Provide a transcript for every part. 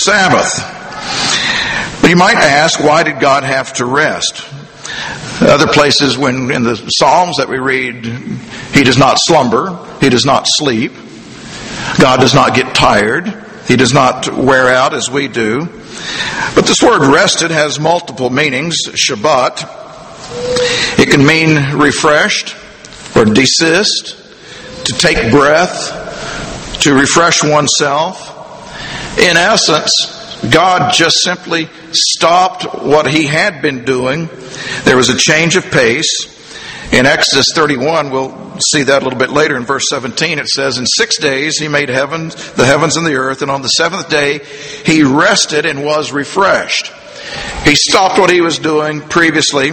Sabbath. But you might ask, why did God have to rest? Other places when in the Psalms that we read, He does not slumber, He does not sleep. God does not get tired. He does not wear out as we do. But this word rested has multiple meanings. Shabbat, it can mean refreshed or desist, to take breath, to refresh oneself. In essence, God just simply stopped what He had been doing. There was a change of pace. In Exodus 31, we'll see that a little bit later in verse 17, it says, "In 6 days He made the heavens and the earth, and on the seventh day He rested and was refreshed." He stopped what He was doing previously,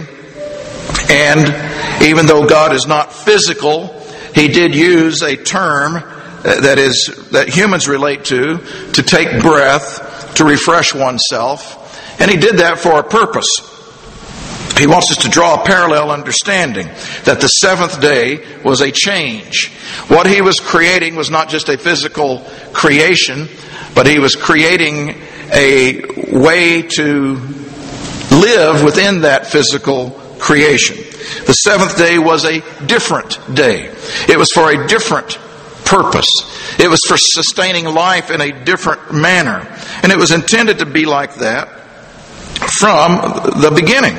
and even though God is not physical, He did use a term that humans relate to take breath, to refresh oneself, and He did that for a purpose. He wants us to draw a parallel understanding that the seventh day was a change. What He was creating was not just a physical creation, but He was creating a way to live within that physical creation. The seventh day was a different day. It was for a different purpose. It was for sustaining life in a different manner. And it was intended to be like that from the beginning.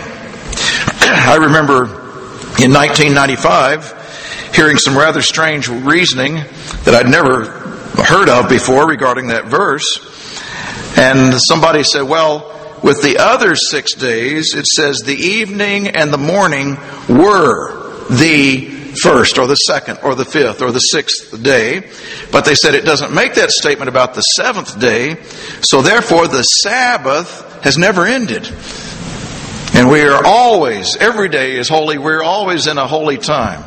I remember in 1995 hearing some rather strange reasoning that I'd never heard of before regarding that verse. And somebody said, well, with the other 6 days, it says the evening and the morning were the first or the second or the fifth or the sixth day. But they said it doesn't make that statement about the seventh day. So therefore the Sabbath has never ended. And we are always, every day is holy. We're always in a holy time.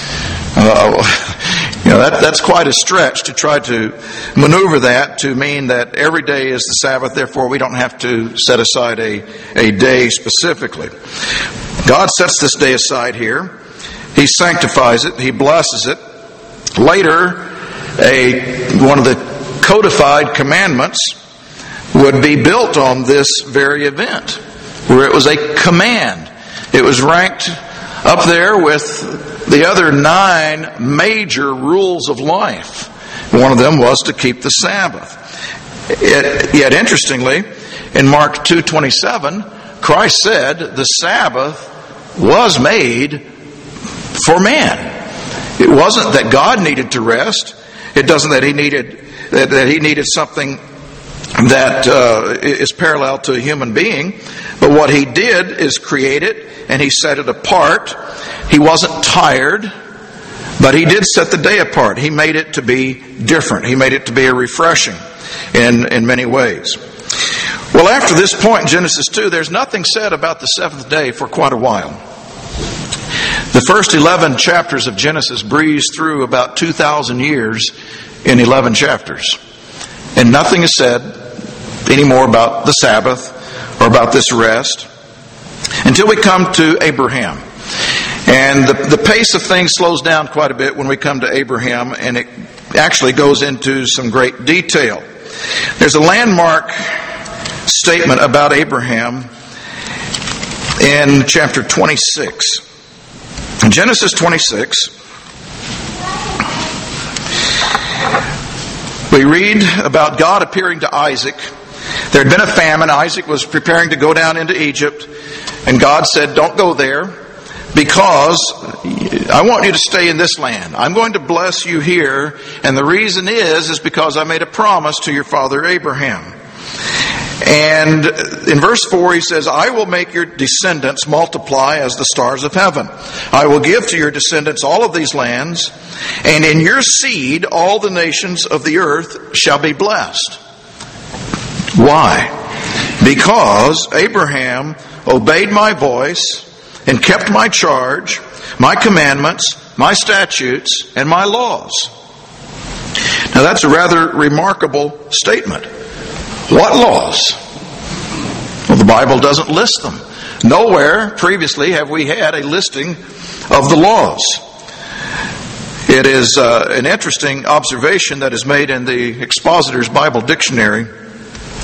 That's quite a stretch to try to maneuver that to mean that every day is the Sabbath, therefore we don't have to set aside a day specifically. God sets this day aside here. He sanctifies it. He blesses it. Later, one of the codified commandments would be built on this very event, where it was a command. It was ranked up there with the other 9 major rules of life. One of them was to keep the Sabbath. Yet interestingly, in Mark 2:27, Christ said the Sabbath was made for man. It wasn't that God needed to rest. It doesn't that He needed something that is parallel to a human being. But what He did is create it, and He set it apart. He wasn't tired, but He did set the day apart. He made it to be different. He made it to be a refreshing in many ways. Well, after this point in Genesis 2, there's nothing said about the seventh day for quite a while. The first 11 chapters of Genesis breeze through about 2,000 years in 11 chapters. And nothing is said anymore about the Sabbath or about this rest until we come to Abraham. And the pace of things slows down quite a bit when we come to Abraham, and it actually goes into some great detail. There's a landmark statement about Abraham in chapter 26. In Genesis 26, we read about God appearing to Isaac. There had been a famine. Isaac was preparing to go down into Egypt, and God said, "Don't go there, because I want you to stay in this land. I'm going to bless you here, and the reason is because I made a promise to your father Abraham." And in verse 4 he says, "I will make your descendants multiply as the stars of heaven. I will give to your descendants all of these lands, and in your seed all the nations of the earth shall be blessed." Why? Because Abraham obeyed my voice and kept my charge, my commandments, my statutes, and my laws. Now that's a rather remarkable statement. What laws? Well, the Bible doesn't list them. Nowhere previously have we had a listing of the laws. It is an interesting observation that is made in the Expositor's Bible Dictionary.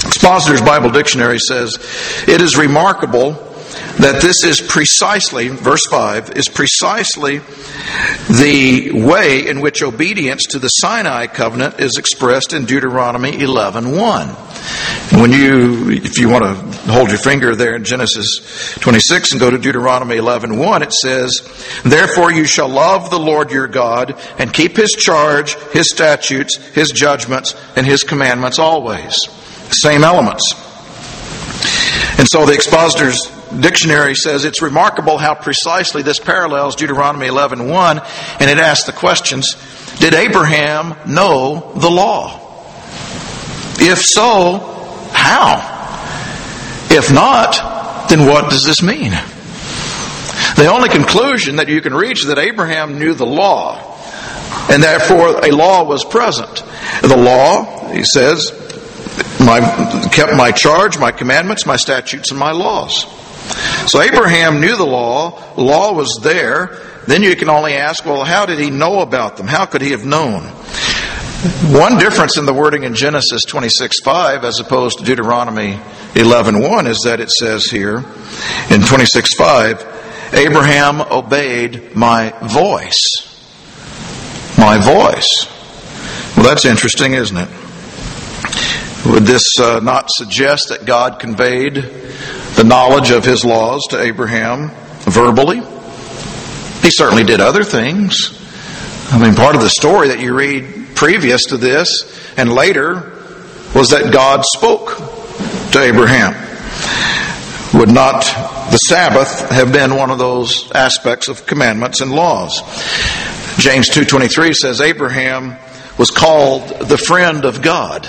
Expositor's Bible Dictionary says, it is remarkable that this is precisely, verse 5, is precisely the way in which obedience to the Sinai covenant is expressed in Deuteronomy 11:1. If you want to hold your finger there in Genesis 26 and go to Deuteronomy 11:1, it says, therefore you shall love the Lord your God and keep His charge, His statutes, His judgments, and His commandments always. Same elements. And so the Expositor's Dictionary says it's remarkable how precisely this parallels Deuteronomy 11:1, and it asks the questions, did Abraham know the law? If so, how? If not, then what does this mean? The only conclusion that you can reach is that Abraham knew the law, and therefore a law was present. The law, he says, kept my charge, my commandments, my statutes, and my laws. So Abraham knew the law was there. Then you can only ask, well, how did he know about them? How could he have known? One difference in the wording in Genesis 26:5 as opposed to Deuteronomy 11:1 is that it says here in 26:5, Abraham obeyed my voice. My voice. Well, that's interesting, isn't it? Would this not suggest that God conveyed the knowledge of His laws to Abraham verbally? He certainly did other things. I mean, part of the story that you read previous to this and later was that God spoke to Abraham. Would not the Sabbath have been one of those aspects of commandments and laws? James 2:23 says Abraham was called the friend of God.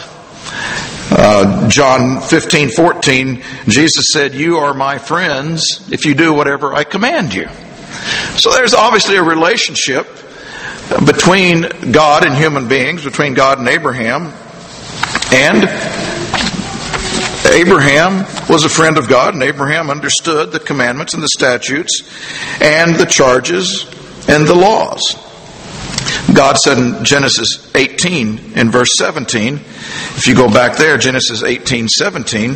John 15:14, Jesus said, you are my friends if you do whatever I command you. So there's obviously a relationship between God and human beings, between God and Abraham. And Abraham was a friend of God, and Abraham understood the commandments and the statutes and the charges and the laws. God said in Genesis 18 in verse 17, if you go back there, Genesis 18:17,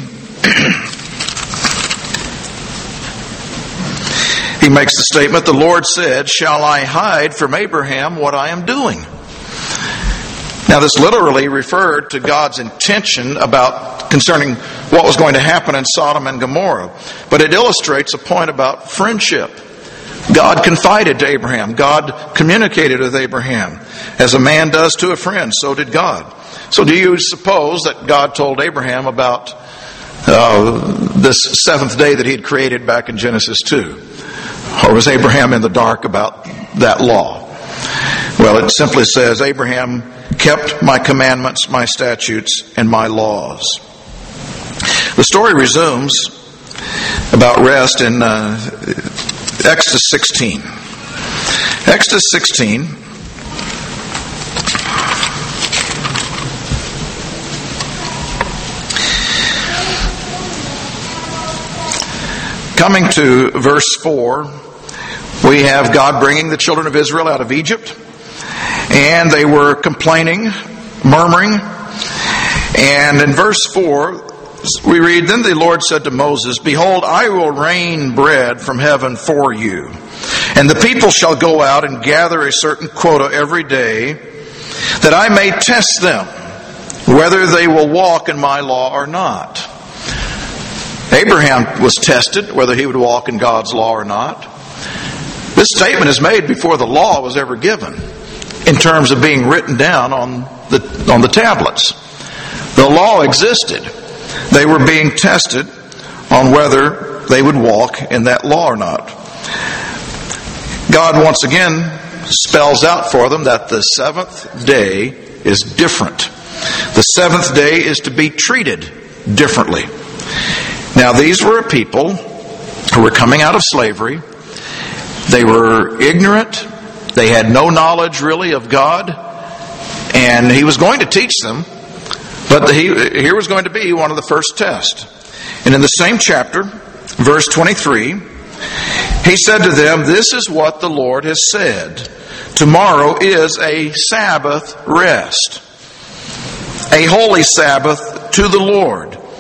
He makes the statement, the Lord said, shall I hide from Abraham what I am doing? Now this literally referred to God's intention concerning what was going to happen in Sodom and Gomorrah. But it illustrates a point about friendship. God confided to Abraham. God communicated with Abraham. As a man does to a friend, so did God. So do you suppose that God told Abraham about this seventh day that He had created back in Genesis 2? Or was Abraham in the dark about that law? Well, it simply says, Abraham kept my commandments, my statutes, and my laws. The story resumes about rest in Exodus 16. Exodus 16. Coming to verse 4, we have God bringing the children of Israel out of Egypt. And they were complaining, murmuring. And in verse 4, we read, then the Lord said to Moses, behold, I will rain bread from heaven for you. And the people shall go out and gather a certain quota every day, that I may test them, whether they will walk in my law or not. Abraham was tested, whether he would walk in God's law or not. This statement is made before the law was ever given, in terms of being written down on the tablets. The law existed. They were being tested on whether they would walk in that law or not. God once again spells out for them that the seventh day is different. The seventh day is to be treated differently. Now, these were a people who were coming out of slavery. They were ignorant. They had no knowledge really of God. And He was going to teach them. But here was going to be one of the first tests. And in the same chapter, verse 23, He said to them, this is what the Lord has said. Tomorrow is a Sabbath rest, a holy Sabbath to the Lord.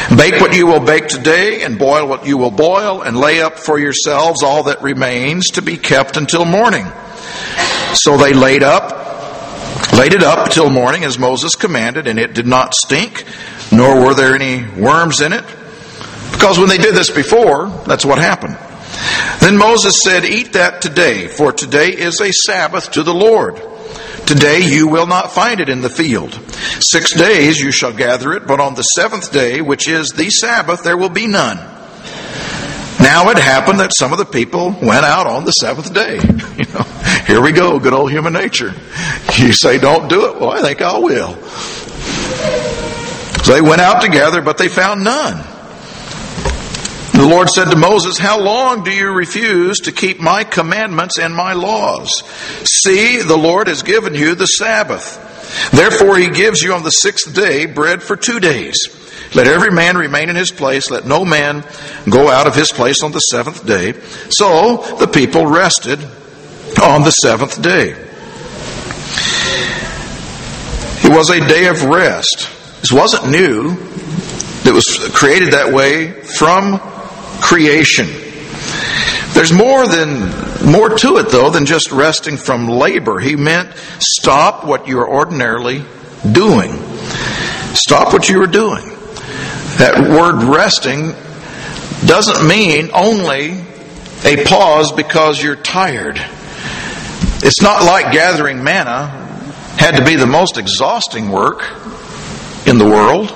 Bake what you will bake today, and boil what you will boil, and lay up for yourselves all that remains to be kept until morning. So they laid it up till morning as Moses commanded, and it did not stink, nor were there any worms in it. Because when they did this before, that's what happened. Then Moses said, "Eat that today, for today is a Sabbath to the Lord. Today you will not find it in the field. 6 days you shall gather it, but on the seventh day, which is the Sabbath, there will be none." Now it happened that some of the people went out on the seventh day. Here we go, good old human nature. You say don't do it, well I think I will. So they went out together, but they found none. The Lord said to Moses, "How long do you refuse to keep my commandments and my laws? See, the Lord has given you the Sabbath. Therefore he gives you on the sixth day bread for 2 days. Let every man remain in his place. Let no man go out of his place on the seventh day." So the people rested on the seventh day. It was a day of rest. This wasn't new. It was created that way from creation. There's more to it though than just resting from labor. He meant stop what you are ordinarily doing. Stop what you are doing. That word resting doesn't mean only a pause because you're tired. It's not like gathering manna had to be the most exhausting work in the world.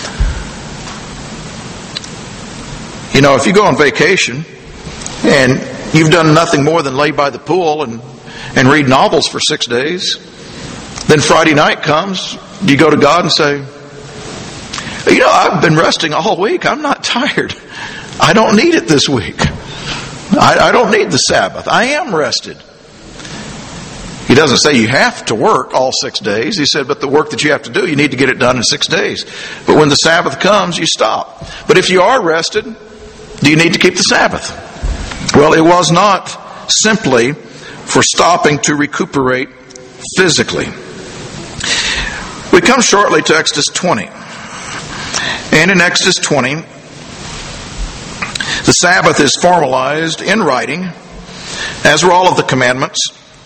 If you go on vacation and you've done nothing more than lay by the pool and read novels for 6 days, then Friday night comes, you go to God and say, I've been resting all week. I'm not tired. I don't need it this week. I don't need the Sabbath. I am rested. He doesn't say you have to work all 6 days. He said, but the work that you have to do, you need to get it done in 6 days. But when the Sabbath comes, you stop. But if you are rested, do you need to keep the Sabbath? Well, it was not simply for stopping to recuperate physically. We come shortly to Exodus 20. And in Exodus 20, the Sabbath is formalized in writing, as are all of the commandments.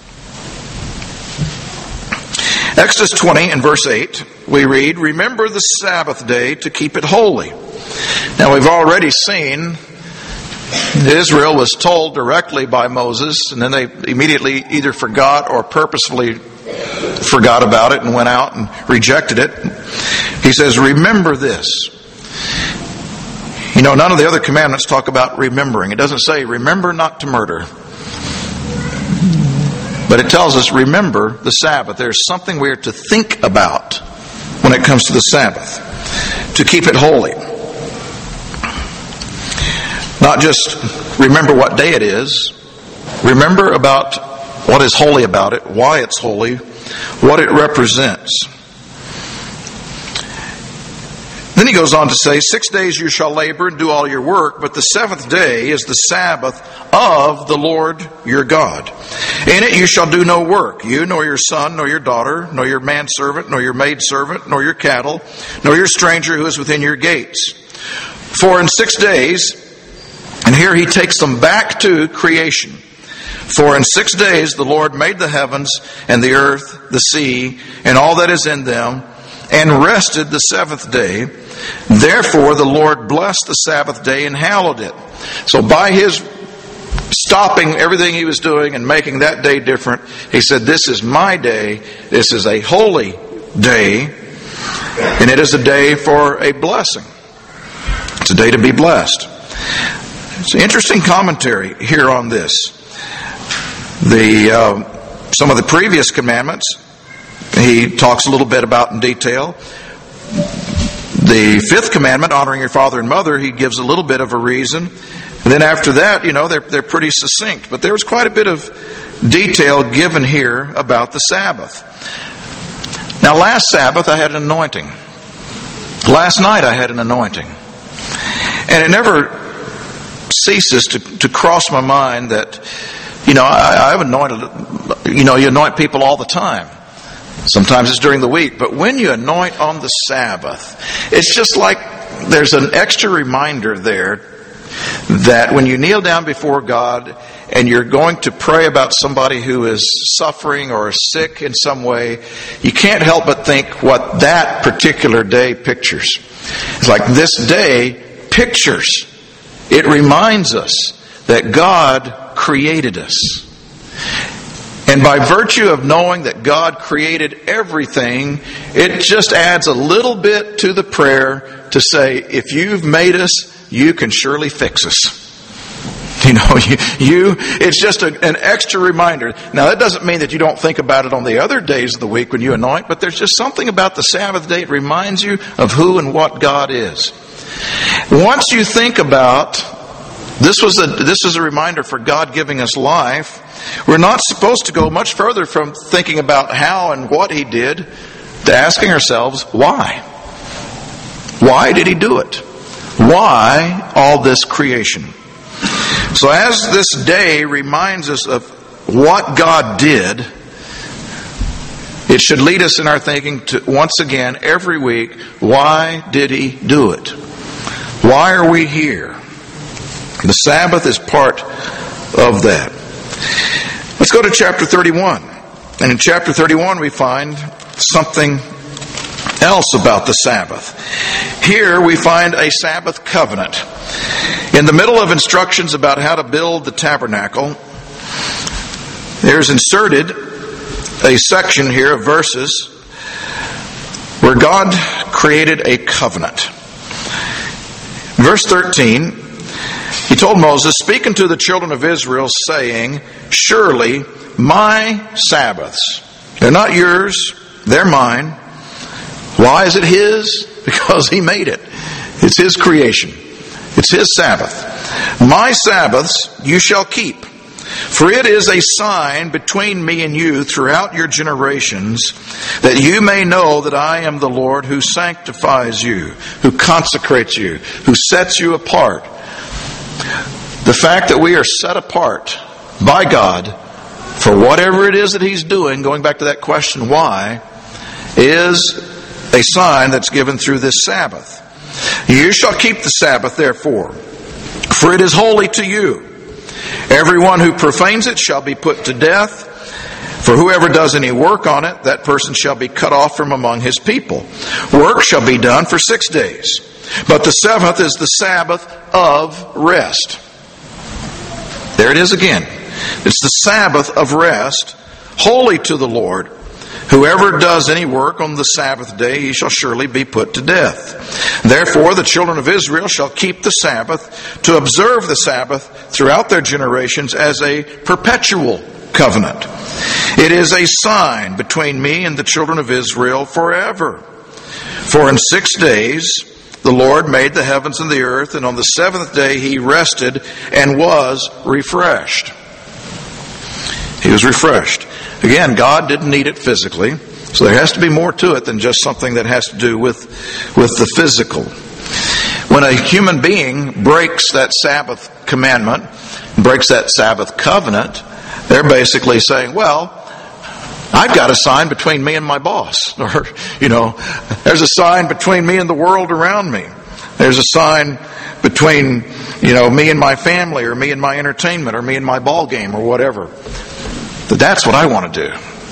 Exodus 20 and verse 8, we read, "Remember the Sabbath day to keep it holy." Now we've already seen that Israel was told directly by Moses, and then they immediately either forgot or purposefully forgot about it and went out and rejected it. He says, "Remember this." None of the other commandments talk about remembering. It doesn't say, "Remember not to murder." But it tells us, remember the Sabbath. There's something we're to think about when it comes to the Sabbath. To keep it holy. Not just remember what day it is. Remember about what is holy about it, why it's holy, what it represents. Then he goes on to say, 6 days you shall labor and do all your work, but the seventh day is the Sabbath of the Lord your God. In it you shall do no work, you, nor your son, nor your daughter, nor your manservant, nor your maidservant, nor your cattle, nor your stranger who is within your gates. For in 6 days, and here he takes them back to creation. For in 6 days the Lord made the heavens and the earth, the sea, and all that is in them, and rested the seventh day. Therefore the Lord blessed the Sabbath day and hallowed it. So by his stopping everything he was doing and making that day different, he said, this is my day. This is a holy day. And it is a day for a blessing. It's a day to be blessed. It's an interesting commentary here on this. Some of the previous commandments he talks a little bit about in detail. The fifth commandment, honoring your father and mother, he gives a little bit of a reason. And then after that, they're pretty succinct. But there's quite a bit of detail given here about the Sabbath. Now, last Sabbath I had an anointing. Last night I had an anointing. And it never ceases to cross my mind that, I've anointed, you anoint people all the time. Sometimes it's during the week. But when you anoint on the Sabbath, it's just like there's an extra reminder there that when you kneel down before God and you're going to pray about somebody who is suffering or sick in some way, you can't help but think what that particular day pictures. It's like this day pictures. It reminds us that God created us. And by virtue of knowing that God created everything, it just adds a little bit to the prayer to say, if you've made us, you can surely fix us. It's just an extra reminder. Now, that doesn't mean that you don't think about it on the other days of the week when you anoint, but there's just something about the Sabbath day. It reminds you of who and what God is. Once you think about, this is a reminder for God giving us life, we're not supposed to go much further from thinking about how and what He did to asking ourselves, why? Why did He do it? Why all this creation? So as this day reminds us of what God did, it should lead us in our thinking to, once again, every week, why did He do it? Why are we here? The Sabbath is part of that. Let's go to chapter 31. And in chapter 31 we find something else about the Sabbath. Here we find a Sabbath covenant. In the middle of instructions about how to build the tabernacle, there's inserted a section here of verses where God created a covenant. Verse 13, He told Moses, "Speak unto the children of Israel, saying, surely my Sabbaths," they're not yours, they're mine. Why is it His? Because He made it. It's His creation. It's His Sabbath. "My Sabbaths you shall keep. For it is a sign between me and you throughout your generations, that you may know that I am the Lord who sanctifies you, who consecrates you, who sets you apart." The fact that we are set apart by God for whatever it is that He's doing, going back to that question, why, is a sign that's given through this Sabbath. "You shall keep the Sabbath, therefore, for it is holy to you. Everyone who profanes it shall be put to death. For whoever does any work on it, that person shall be cut off from among his people. Work shall be done for 6 days. But the seventh is the Sabbath of rest." There it is again. It's the Sabbath of rest, holy to the Lord. "Whoever does any work on the Sabbath day, he shall surely be put to death. Therefore the children of Israel shall keep the Sabbath, to observe the Sabbath throughout their generations as a perpetual covenant. It is a sign between me and the children of Israel forever. For in 6 days the Lord made the heavens and the earth, and on the seventh day He rested and was refreshed." He was refreshed. Again, God didn't need it physically, so there has to be more to it than just something that has to do with the physical. When a human being breaks that Sabbath commandment, breaks that Sabbath covenant, they're basically saying, well, I've got a sign between me and my boss. Or, there's a sign between me and the world around me. There's a sign between, me and my family, or me and my entertainment, or me and my ball game, or whatever. But that's what I want to do.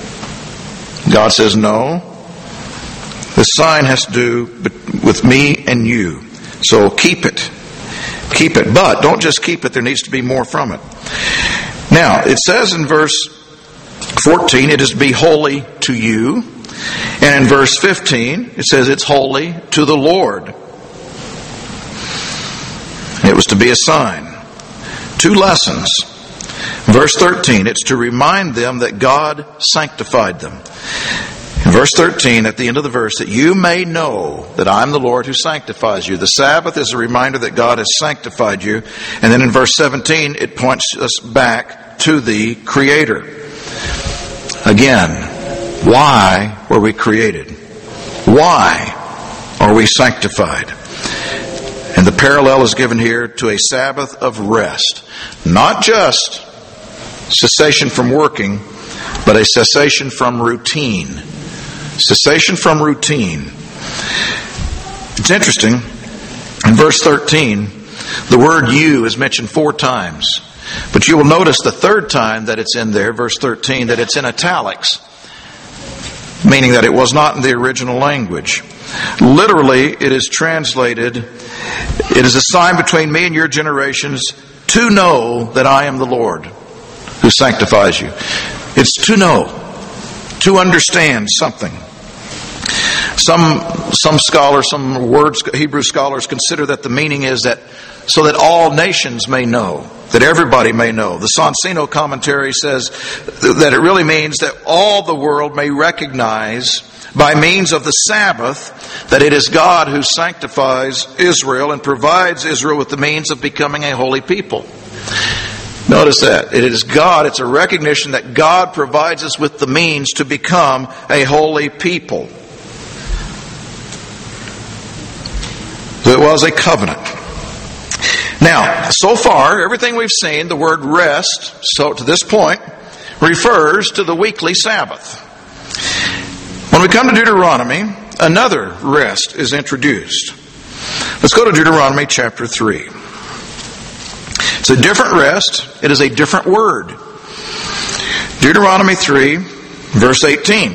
God says, no. The sign has to do with me and you. So keep it. Keep it. But don't just keep it. There needs to be more from it. Now, it says in verse 14, it is to be holy to you. And in verse 15, it says it's holy to the Lord. It was to be a sign. 2 lessons. Verse 13, it's to remind them that God sanctified them. In verse 13, at the end of the verse, that you may know that I'm the Lord who sanctifies you. The Sabbath is a reminder that God has sanctified you. And then in verse 17, it points us back to the Creator. Again, why were we created? Why are we sanctified? And the parallel is given here to a Sabbath of rest. Not just cessation from working, but a cessation from routine. Cessation from routine. It's interesting. In verse 13, the word you is mentioned 4 times. But you will notice the third time that it's in there, verse 13, that it's in italics, meaning that it was not in the original language. Literally, it is translated, it is a sign between me and your generations to know that I am the Lord who sanctifies you. It's to know, to understand something. Some scholars, Hebrew scholars consider that the meaning is that so that all nations may know, that everybody may know. The Sonsino commentary says that it really means that all the world may recognize by means of the Sabbath that it is God who sanctifies Israel and provides Israel with the means of becoming a holy people. Notice that. It is God, it's a recognition that God provides us with the means to become a holy people. It was a covenant. Now, so far, everything we've seen, the word rest, so to this point, refers to the weekly Sabbath. When we come to Deuteronomy, another rest is introduced. Let's go to Deuteronomy chapter 3. It's a different rest. It is a different word. Deuteronomy 3, verse 18.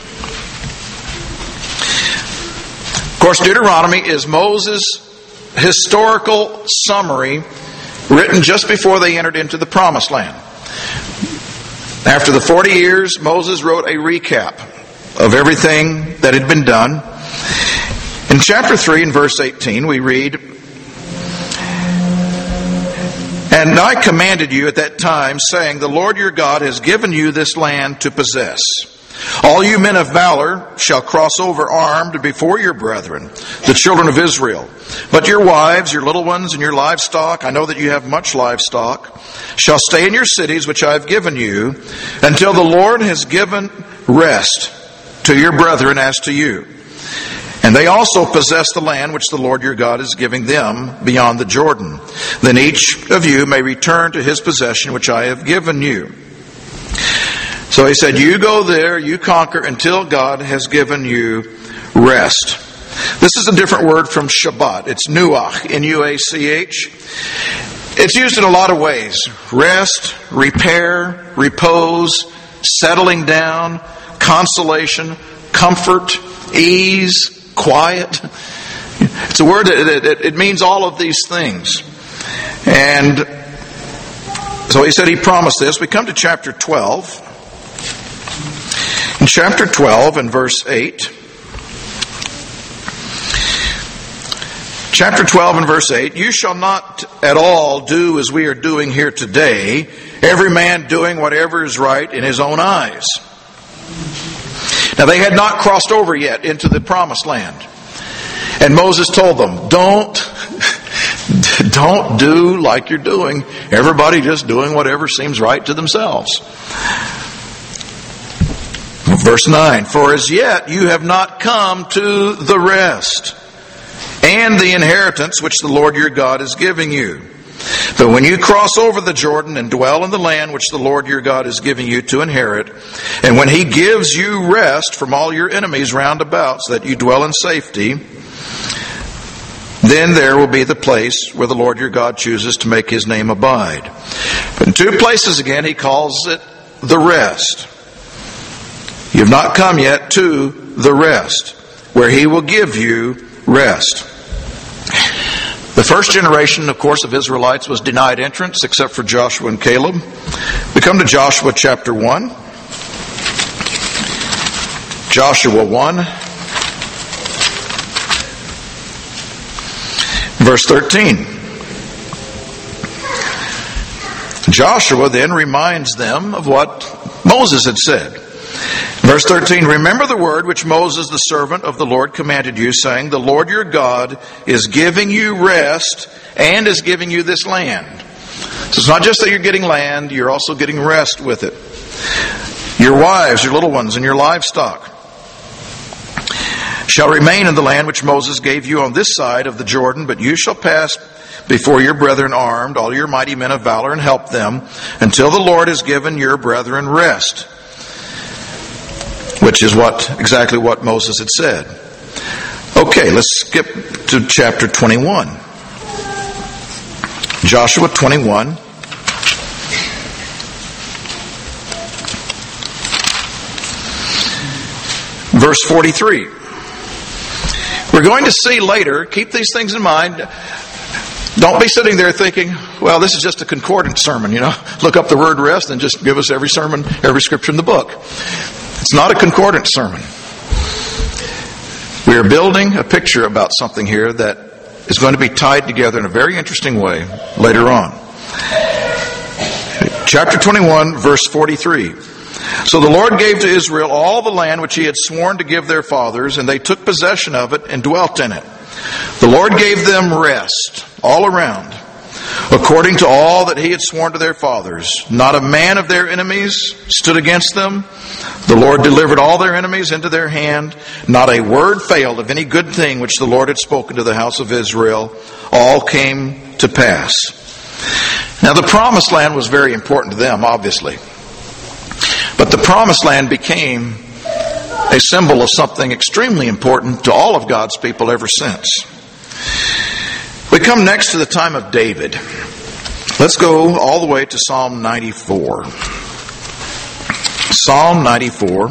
Of course, Deuteronomy is Moses' historical summary written just before they entered into the Promised Land. After the 40 years, Moses wrote a recap of everything that had been done. In chapter 3 and verse 18, we read, "And I commanded you at that time, saying, the Lord your God has given you this land to possess. All you men of valor shall cross over armed before your brethren, the children of Israel. But your wives, your little ones, and your livestock, I know that you have much livestock, shall stay in your cities which I have given you, until the Lord has given rest to your brethren as to you. And they also possess the land which the Lord your God is giving them beyond the Jordan. Then each of you may return to his possession which I have given you." So he said, you go there, you conquer until God has given you rest. This is a different word from Shabbat. It's nuach, N-U-A-C-H. It's used in a lot of ways. Rest, repair, repose, settling down, consolation, comfort, ease, quiet. It's a word that it means all of these things. And so he said he promised this. We come to chapter 12. In chapter 12 and verse 8, chapter 12 and verse 8, "You shall not at all do as we are doing here today, every man doing whatever is right in his own eyes." Now they had not crossed over yet into the Promised Land. And Moses told them, don't do like you're doing. Everybody just doing whatever seems right to themselves. Verse 9, "For as yet you have not come to the rest and the inheritance which the Lord your God is giving you. But when you cross over the Jordan and dwell in the land which the Lord your God is giving you to inherit, and when he gives you rest from all your enemies round about, so that you dwell in safety, then there will be the place where the Lord your God chooses to make his name abide." But in 2 places again, he calls it the rest. You've not come yet to the rest, where he will give you rest. The first generation, of course, of Israelites was denied entrance, except for Joshua and Caleb. We come to Joshua chapter 1. Joshua 1, verse 13. Joshua then reminds them of what Moses had said. Verse 13, "Remember the word which Moses, the servant of the Lord, commanded you, saying, the Lord your God is giving you rest and is giving you this land." So it's not just that you're getting land, you're also getting rest with it. "Your wives, your little ones, and your livestock shall remain in the land which Moses gave you on this side of the Jordan, but you shall pass before your brethren armed, all your mighty men of valor, and help them, until the Lord has given your brethren rest." Which is exactly what Moses had said. Okay, let's skip to chapter 21. Joshua 21. Verse 43. We're going to see later, keep these things in mind. Don't be sitting there thinking, well, this is just a concordance sermon, Look up the word rest and just give us every sermon, every scripture in the book. It's not a concordance sermon. We are building a picture about something here that is going to be tied together in a very interesting way later on. Chapter 21, verse 43. So the Lord gave to Israel all the land which he had sworn to give their fathers, and they took possession of it and dwelt in it. The Lord gave them rest all around, according to all that he had sworn to their fathers. Not a man of their enemies stood against them. The Lord delivered all their enemies into their hand. Not a word failed of any good thing which the Lord had spoken to the house of Israel. All came to pass. Now the promised land was very important to them, obviously. But the promised land became a symbol of something extremely important to all of God's people ever since. We come next to the time of David. Let's go all the way to Psalm 94. Psalm 94.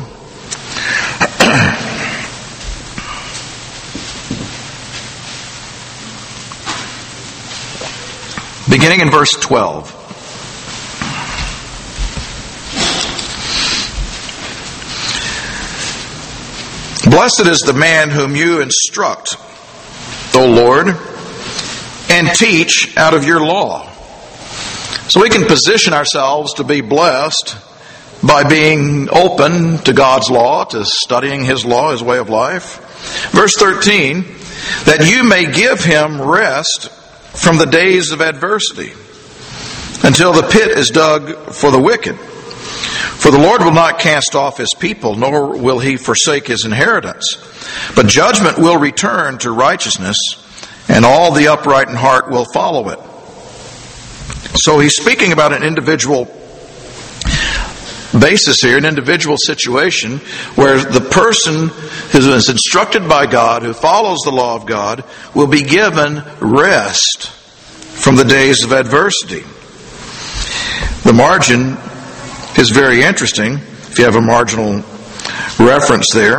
Beginning in verse 12. Blessed is the man whom you instruct, O Lord, and teach out of your law. So we can position ourselves to be blessed by being open to God's law, to studying His law, His way of life. Verse 13, that you may give him rest from the days of adversity, until the pit is dug for the wicked. For the Lord will not cast off His people, nor will He forsake His inheritance. But judgment will return to righteousness, and all the upright in heart will follow it. So he's speaking about an individual basis here, an individual situation, where the person who is instructed by God, who follows the law of God, will be given rest from the days of adversity. The margin is very interesting, if you have a marginal reference there,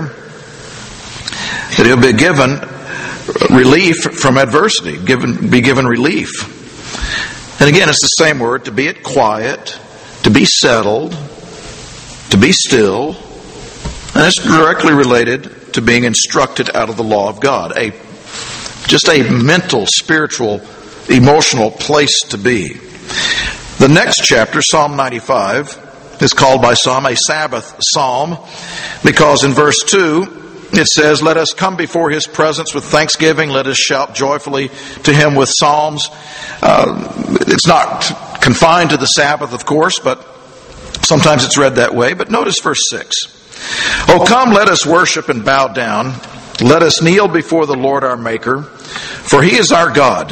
that he'll be given relief from adversity, be given relief. And again, it's the same word, to be at quiet, to be settled, to be still, and it's directly related to being instructed out of the law of God. Just a mental, spiritual, emotional place to be. The next chapter, Psalm 95, is called by some a Sabbath psalm, because in verse 2 it says, let us come before His presence with thanksgiving, let us shout joyfully to Him with psalms. It's not confined to the Sabbath, of course, but sometimes it's read that way. But notice verse 6. Oh, come, let us worship and bow down. Let us kneel before the Lord our Maker, for He is our God.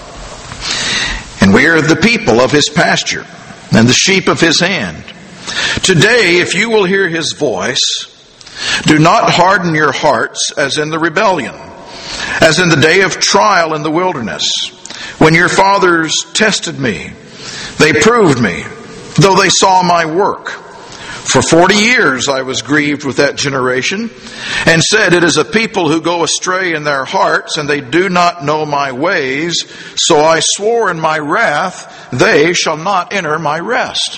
And we are the people of His pasture, and the sheep of His hand. Today, if you will hear His voice, do not harden your hearts as in the rebellion, as in the day of trial in the wilderness, when your fathers tested me. They proved me, though they saw my work. For 40 years I was grieved with that generation, and said, it is a people who go astray in their hearts, and they do not know my ways. So I swore in my wrath, they shall not enter my rest.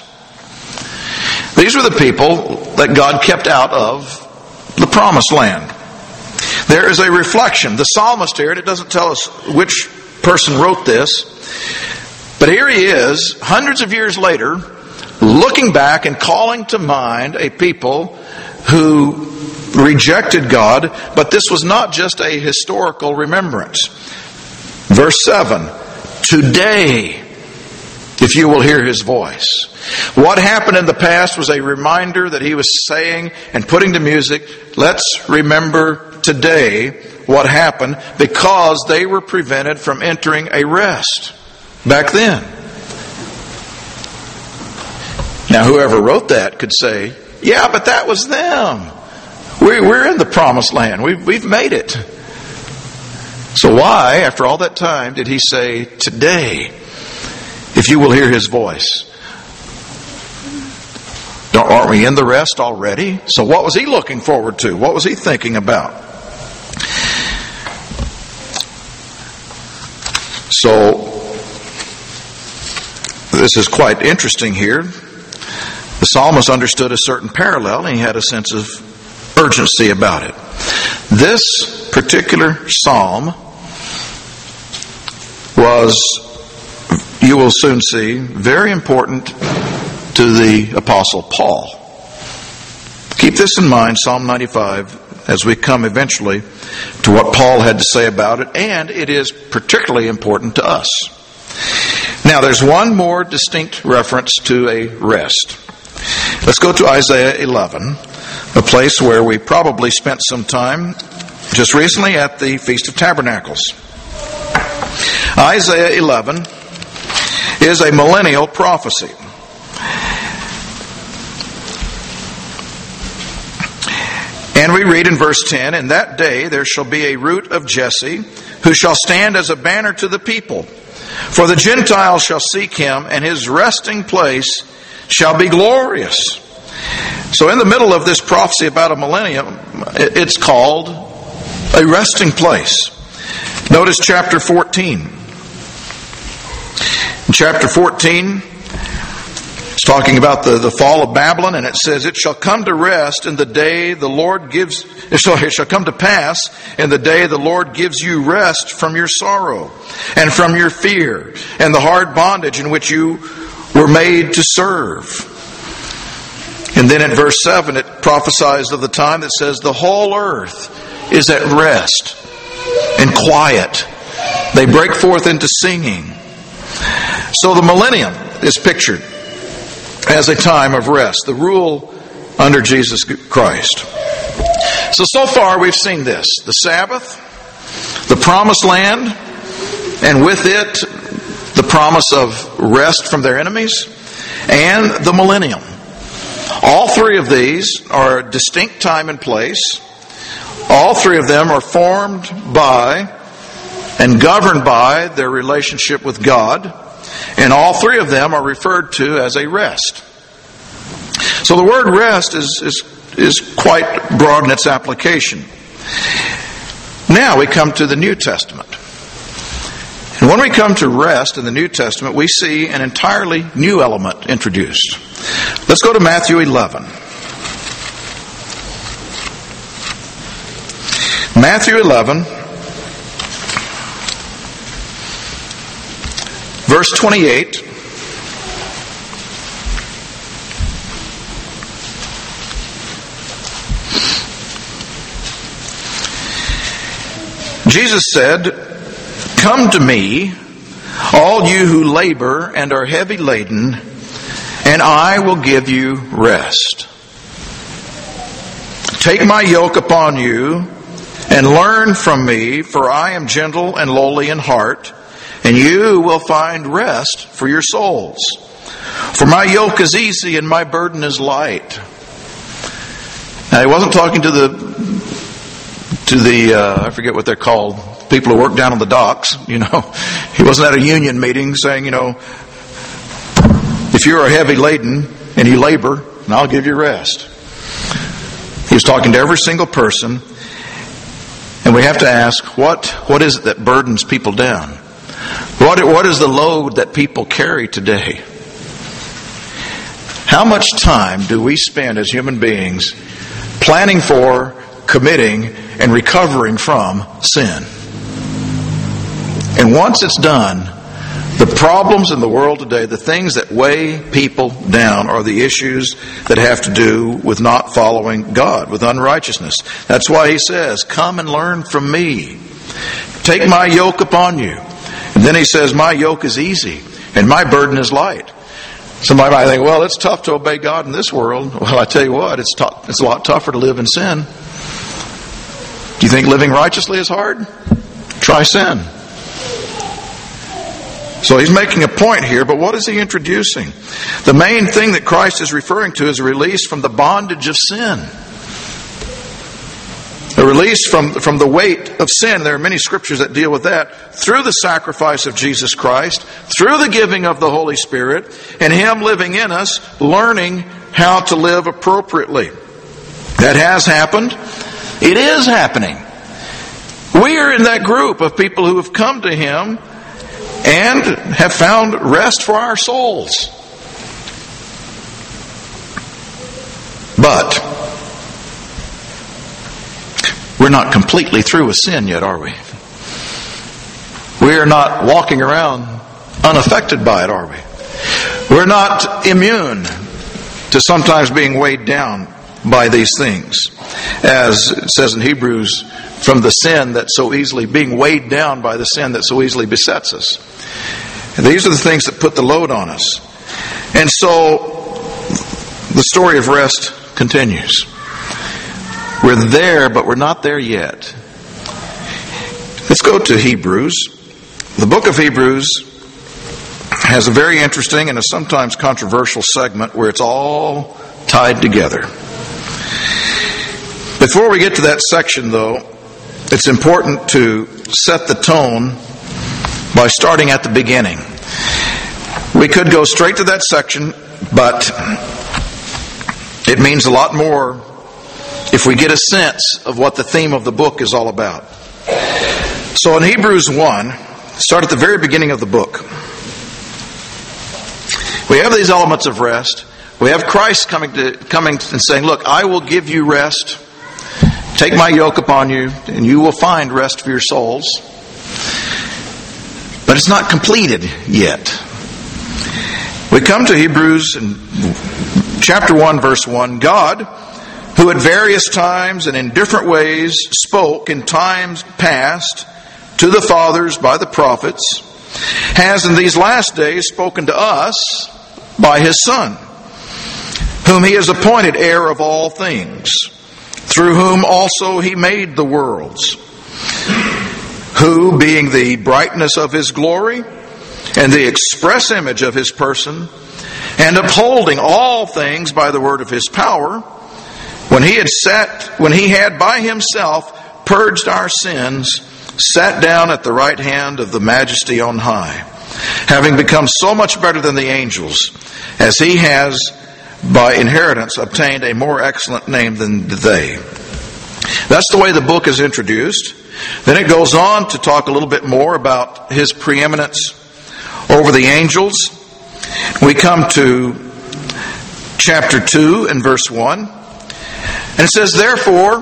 These were the people that God kept out of the promised land. There is a reflection. The psalmist here, and it doesn't tell us which person wrote this, but here he is, hundreds of years later, looking back and calling to mind a people who rejected God, but this was not just a historical remembrance. Verse 7, today, if you will hear His voice. What happened in the past was a reminder that he was saying and putting to music, let's remember today what happened, because they were prevented from entering a rest back then. Now whoever wrote that could say, yeah, but that was them. We're in the promised land. We've made it. So why, after all that time, did he say, today, if you will hear his voice? Aren't we in the rest already? So what was he looking forward to? What was he thinking about? So, this is quite interesting here. The psalmist understood a certain parallel, and he had a sense of urgency about it. This particular psalm was, you will soon see, very important to the Apostle Paul. Keep this in mind, Psalm 95, as we come eventually to what Paul had to say about it, and it is particularly important to us. Now, there's one more distinct reference to a rest. Let's go to Isaiah 11, a place where we probably spent some time just recently at the Feast of Tabernacles. Isaiah 11 is a millennial prophecy. And we read in verse 10, "In that day there shall be a root of Jesse, who shall stand as a banner to the people. For the Gentiles shall seek him, and his resting place shall be glorious." So in the middle of this prophecy about a millennium, it's called a resting place. Notice chapter 14. In chapter 14, it's talking about the fall of Babylon, and it says, "It shall come to rest in the day the Lord gives, it shall come to pass in the day the Lord gives you rest from your sorrow and from your fear and the hard bondage in which you were made to serve." And then in verse 7, it prophesies of the time that says, "The whole earth is at rest and quiet. They break forth into singing." So the millennium is pictured as a time of rest, the rule under Jesus Christ. So far we've seen this: the Sabbath, the promised land, and with it the promise of rest from their enemies, and the millennium. All three of these are a distinct time and place. All three of them are formed by and governed by their relationship with God, and all three of them are referred to as a rest. So the word rest is quite broad in its application. Now we come to the New Testament. And when we come to rest in the New Testament, we see an entirely new element introduced. Let's go to Matthew 11. Matthew 11, verse 28. Jesus said, "Come to me, all you who labor and are heavy laden, and I will give you rest. Take my yoke upon you and learn from me, for I am gentle and lowly in heart, and you will find rest for your souls. For my yoke is easy and my burden is light." Now, he wasn't talking to the I forget what they're called, people who work down on the docks, He wasn't at a union meeting saying, if you are heavy laden and you labor, and I'll give you rest. He was talking to every single person, and we have to ask, what is it that burdens people down? What is the load that people carry today? How much time do we spend as human beings planning for, committing, and recovering from sin? And once it's done, the problems in the world today, the things that weigh people down, are the issues that have to do with not following God, with unrighteousness. That's why he says, "Come and learn from me. Take my yoke upon you." And then he says, "My yoke is easy and my burden is light." Somebody might think, well, it's tough to obey God in this world. Well, I tell you what, it's a lot tougher to live in sin. Do you think living righteously is hard? Try sin. So he's making a point here, but what is he introducing? The main thing that Christ is referring to is a release from the bondage of sin. A released from the weight of sin. There are many scriptures that deal with that. Through the sacrifice of Jesus Christ, through the giving of the Holy Spirit, and Him living in us, learning how to live appropriately. That has happened. It is happening. We are in that group of people who have come to Him and have found rest for our souls. But we're not completely through with sin yet, are we? We are not walking around unaffected by it, are we? We're not immune to sometimes being weighed down by these things. As it says in Hebrews, from the sin that so easily, being weighed down by the sin that so easily besets us. And these are the things that put the load on us. And so, the story of rest continues. We're there, but we're not there yet. Let's go to Hebrews. The book of Hebrews has a very interesting and a sometimes controversial segment where it's all tied together. Before we get to that section, though, it's important to set the tone by starting at the beginning. We could go straight to that section, but it means a lot more if we get a sense of what the theme of the book is all about. So in Hebrews 1, start at the very beginning of the book. We have these elements of rest. We have Christ coming and saying, look, I will give you rest. Take my yoke upon you, and you will find rest for your souls. But it's not completed yet. We come to Hebrews in chapter 1, verse 1. God, who at various times and in different ways spoke in times past to the fathers by the prophets, has in these last days spoken to us by His Son, whom He has appointed heir of all things, through whom also He made the worlds, who, being the brightness of His glory and the express image of His person, and upholding all things by the word of His power, when He had by Himself purged our sins, sat down at the right hand of the Majesty on high, having become so much better than the angels, as He has by inheritance obtained a more excellent name than they. That's the way the book is introduced. Then it goes on to talk a little bit more about His preeminence over the angels. We come to chapter 2 and verse 1. And it says, therefore,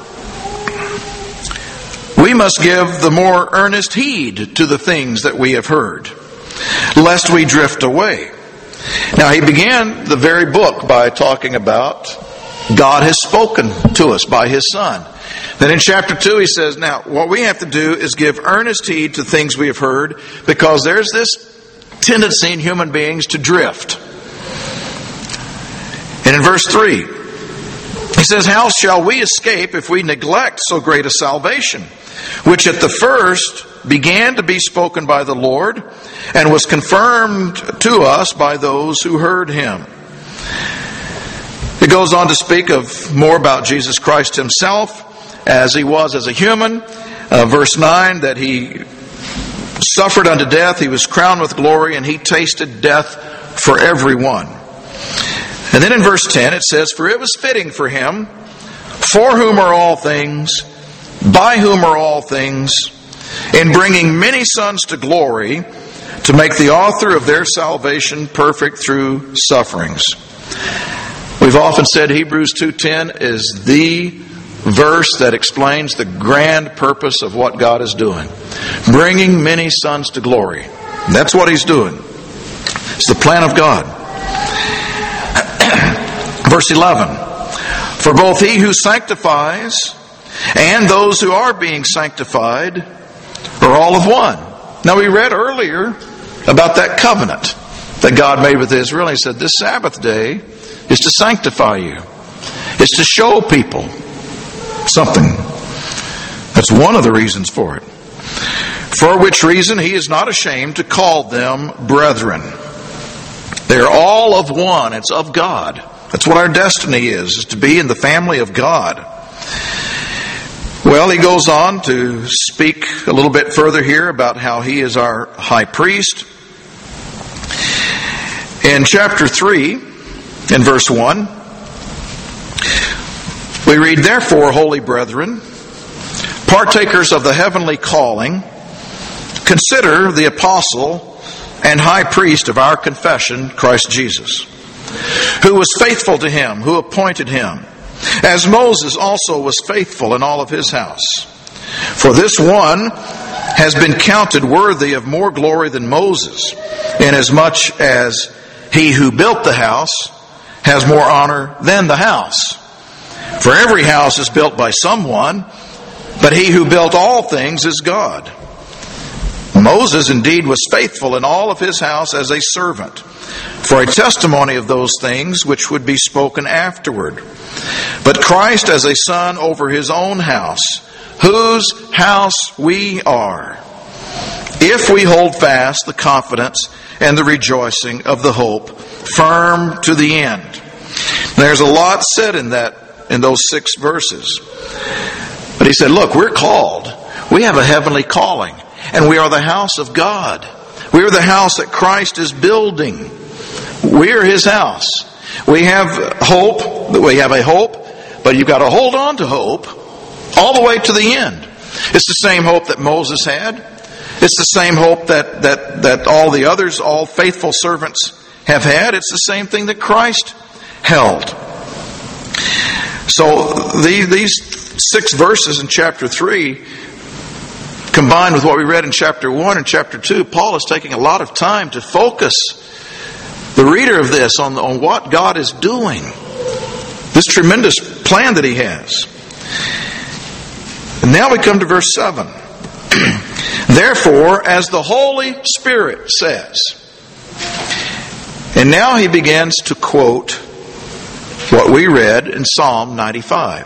we must give the more earnest heed to the things that we have heard, lest we drift away. Now, he began the very book by talking about God has spoken to us by His Son. Then in chapter 2 he says, now, what we have to do is give earnest heed to things we have heard, because there's this tendency in human beings to drift. And in verse 3, he says, how shall we escape if we neglect so great a salvation, which at the first began to be spoken by the Lord, and was confirmed to us by those who heard Him? It goes on to speak of more about Jesus Christ Himself, as He was as a human. Verse 9, that He suffered unto death, He was crowned with glory, and He tasted death for everyone. And then in verse 10 it says, for it was fitting for Him, for whom are all things, by whom are all things, in bringing many sons to glory, to make the author of their salvation perfect through sufferings. We've often said Hebrews 2:10 is the verse that explains the grand purpose of what God is doing. Bringing many sons to glory. That's what He's doing. It's the plan of God. Verse 11, for both He who sanctifies and those who are being sanctified are all of one. Now we read earlier about that covenant that God made with Israel. He said, this Sabbath day is to sanctify you. It's to show people something. That's one of the reasons for it. For which reason He is not ashamed to call them brethren. They're all of one. It's of God. That's what our destiny is to be in the family of God. Well, he goes on to speak a little bit further here about how he is our high priest. In chapter 3, in verse 1, we read, "Therefore, holy brethren, partakers of the heavenly calling, consider the apostle and high priest of our confession, Christ Jesus, who was faithful to him who appointed him, as Moses also was faithful in all of his house. For this one has been counted worthy of more glory than Moses, inasmuch as he who built the house has more honor than the house. For every house is built by someone, but he who built all things is God. Moses indeed was faithful in all of his house as a servant, for a testimony of those things which would be spoken afterward. But Christ as a son over his own house, whose house we are, if we hold fast the confidence and the rejoicing of the hope firm to the end." There's a lot said in those 6 verses. But he said, look, we're called. We have a heavenly calling. And we are the house of God. We are the house that Christ is building. We are his house. We have hope. We have a hope. But you've got to hold on to hope all the way to the end. It's the same hope that Moses had. It's the same hope that all the others, all faithful servants have had. It's the same thing that Christ held. So these 6 verses in chapter 3, combined with what we read in chapter 1 and chapter 2, Paul is taking a lot of time to focus the reader of this on what God is doing. This tremendous plan that he has. And now we come to verse 7. "Therefore, as the Holy Spirit says." And now he begins to quote what we read in Psalm 95.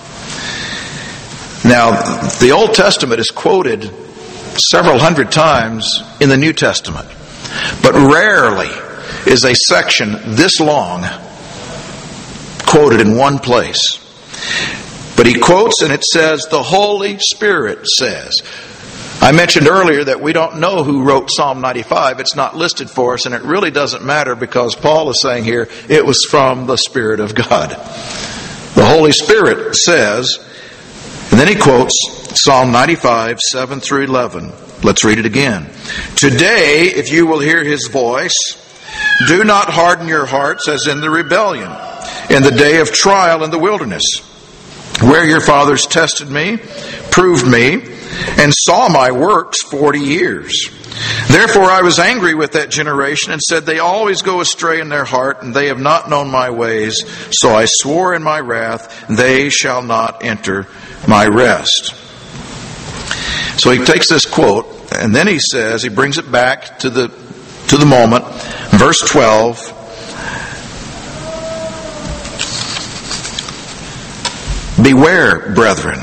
Now, the Old Testament is quoted several hundred times in the New Testament, but rarely is a section this long quoted in one place. But he quotes and it says, "The Holy Spirit says." I mentioned earlier that we don't know who wrote Psalm 95. It's not listed for us, and it really doesn't matter because Paul is saying here it was from the Spirit of God. The Holy Spirit says, and then he quotes Psalm 95, 7 through 11. Let's read it again. "Today, if you will hear his voice, do not harden your hearts as in the rebellion, in the day of trial in the wilderness, where your fathers tested me, proved me, and saw my works 40 years. Therefore I was angry with that generation and said, they always go astray in their heart, and they have not known my ways. So I swore in my wrath, they shall not enter my rest." So he takes this quote, and then he says, he brings it back to the moment, verse 12. "Beware, brethren,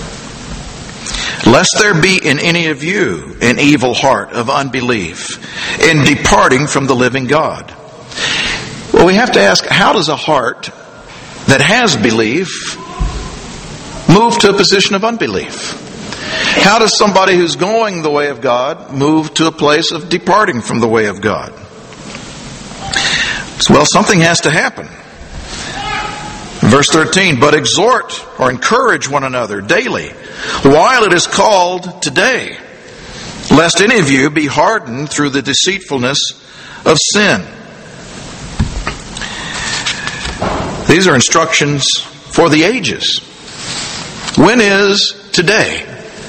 lest there be in any of you an evil heart of unbelief in departing from the living God." Well, we have to ask, how does a heart that has belief move to a position of unbelief? How does somebody who's going the way of God move to a place of departing from the way of God? Well, something has to happen. Verse 13, "But exhort or encourage one another daily, while it is called today, lest any of you be hardened through the deceitfulness of sin." These are instructions for the ages. When is today?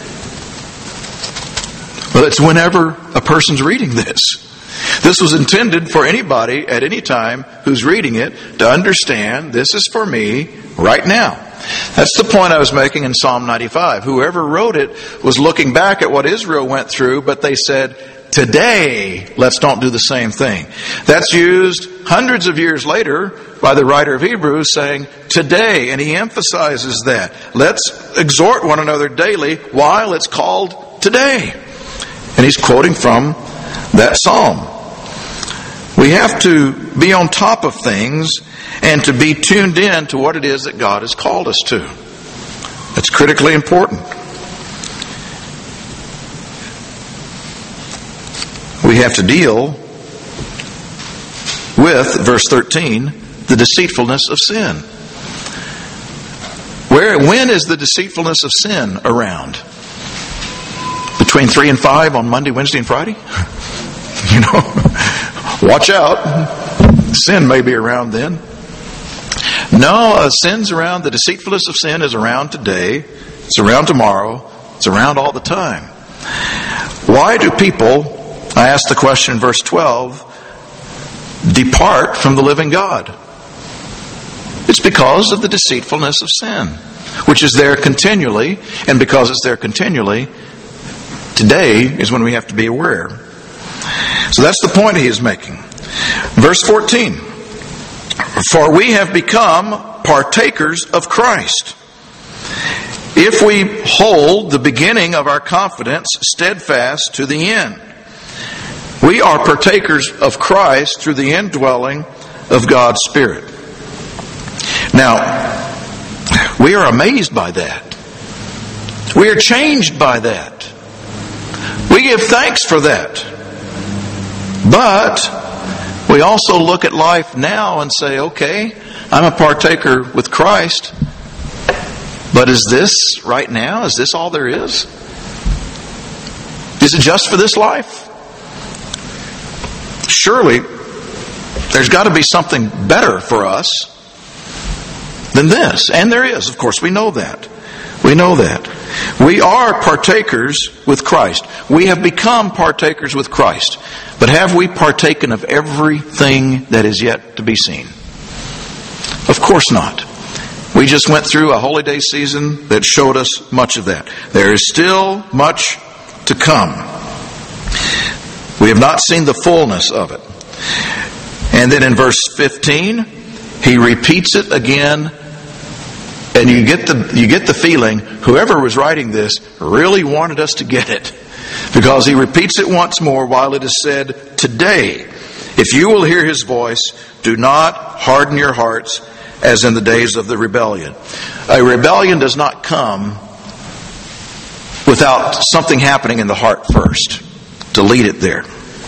Well, it's whenever a person's reading this. This was intended for anybody at any time who's reading it to understand this is for me right now. That's the point I was making in Psalm 95. Whoever wrote it was looking back at what Israel went through, but they said, today, let's don't do the same thing. That's used hundreds of years later by the writer of Hebrews saying, today, and he emphasizes that. Let's exhort one another daily while it's called today. And he's quoting from that psalm. We have to be on top of things and to be tuned in to what it is that God has called us to. It's critically important. We have to deal with, verse 13, the deceitfulness of sin. When is the deceitfulness of sin around? Between 3 and 5 on Monday, Wednesday, and Friday? Watch out. Sin may be around then. No, sin's around. The deceitfulness of sin is around today. It's around tomorrow. It's around all the time. Why do people, I asked the question in verse 12, depart from the living God? It's because of the deceitfulness of sin, which is there continually, and because it's there continually, today is when we have to be aware. So that's the point he is making. Verse 14, for we have become partakers of Christ, if we hold the beginning of our confidence steadfast to the end. We are partakers of Christ through the indwelling of God's Spirit. Now, we are amazed by that. We are changed by that. We give thanks for that. But we also look at life now and say, okay, I'm a partaker with Christ, but is this right now? Is this all there is? Is it just for this life? Surely, there's got to be something better for us than this. And there is, of course, we know that. We know that. We are partakers with Christ. We have become partakers with Christ. But have we partaken of everything that is yet to be seen? Of course not. We just went through a holy day season that showed us much of that. There is still much to come. We have not seen the fullness of it. And then in verse 15, he repeats it again. And you get the feeling whoever was writing this really wanted us to get it. Because he repeats it once more while it is said, today, if you will hear his voice, do not harden your hearts as in the days of the rebellion. A rebellion does not come without something happening in the heart first. Delete it there.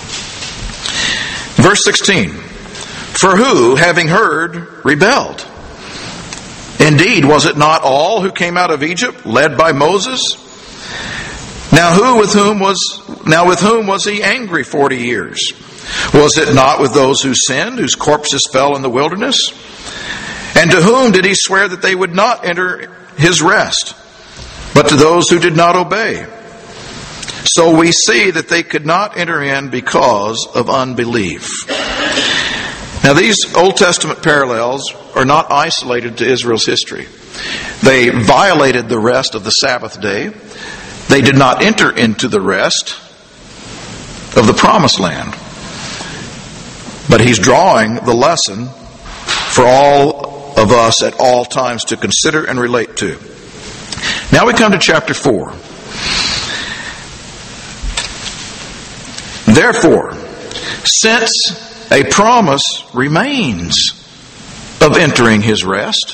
Verse 16, for who, having heard, rebelled? Indeed, was it not all who came out of Egypt, led by Moses? Now with whom was he angry 40 years? Was it not with those who sinned, whose corpses fell in the wilderness? And to whom did he swear that they would not enter his rest, but to those who did not obey? So we see that they could not enter in because of unbelief. Now these Old Testament parallels are not isolated to Israel's history. They violated the rest of the Sabbath day. They did not enter into the rest of the Promised Land. But he's drawing the lesson for all of us at all times to consider and relate to. Now we come to chapter 4. Therefore, since a promise remains of entering his rest.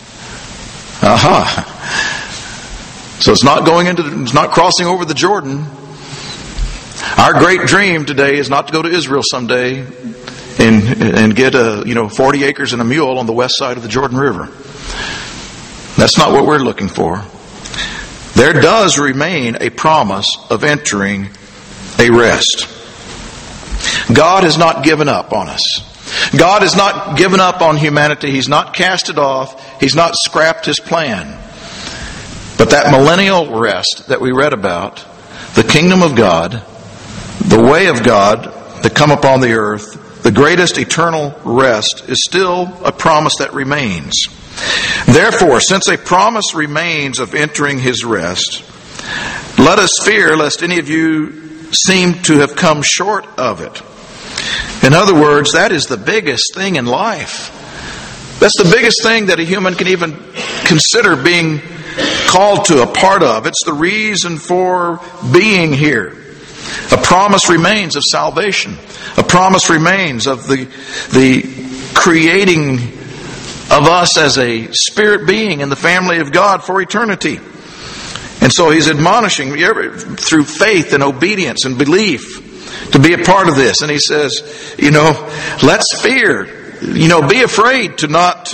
So it's not crossing over the Jordan. Our great dream today is not to go to Israel someday and get 40 acres and a mule on the west side of the Jordan River. That's not what we're looking for. There does remain a promise of entering a rest. God has not given up on us. God has not given up on humanity. He's not cast it off. He's not scrapped his plan. But that millennial rest that we read about, the kingdom of God, the way of God to come upon the earth, the greatest eternal rest is still a promise that remains. Therefore, since a promise remains of entering his rest, let us fear lest any of you seem to have come short of it. In other words, that is the biggest thing in life. That's the biggest thing that a human can even consider being called to a part of. It's the reason for being here. A promise remains of salvation. A promise remains of the creating of us as a spirit being in the family of God for eternity. And so he's admonishing through faith and obedience and belief to be a part of this. And he says, let's fear. Be afraid to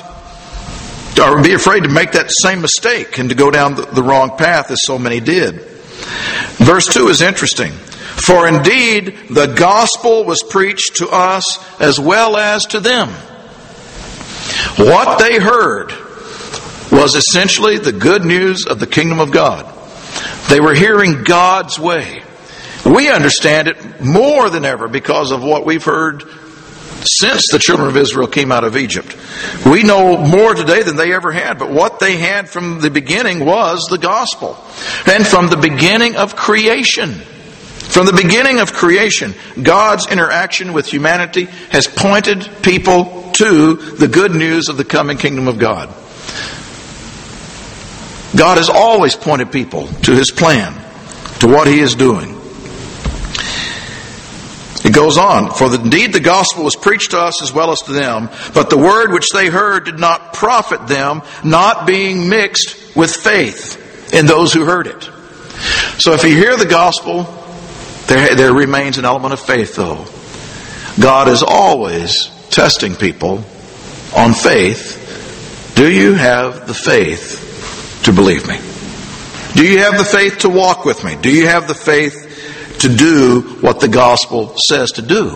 make that same mistake and to go down the wrong path as so many did. Verse 2 is interesting. For indeed the gospel was preached to us as well as to them. What they heard was essentially the good news of the kingdom of God. They were hearing God's way. We understand it more than ever because of what we've heard since the children of Israel came out of Egypt. We know more today than they ever had, but what they had from the beginning was the gospel. And from the beginning of creation, God's interaction with humanity has pointed people to the good news of the coming kingdom of God. God has always pointed people to His plan, to what He is doing. It goes on, for indeed the gospel was preached to us as well as to them, but the word which they heard did not profit them, not being mixed with faith in those who heard it. So if you hear the gospel, there remains an element of faith though. God is always testing people on faith. Do you have the faith to believe me? Do you have the faith to walk with me? Do you have the faith to do what the gospel says to do?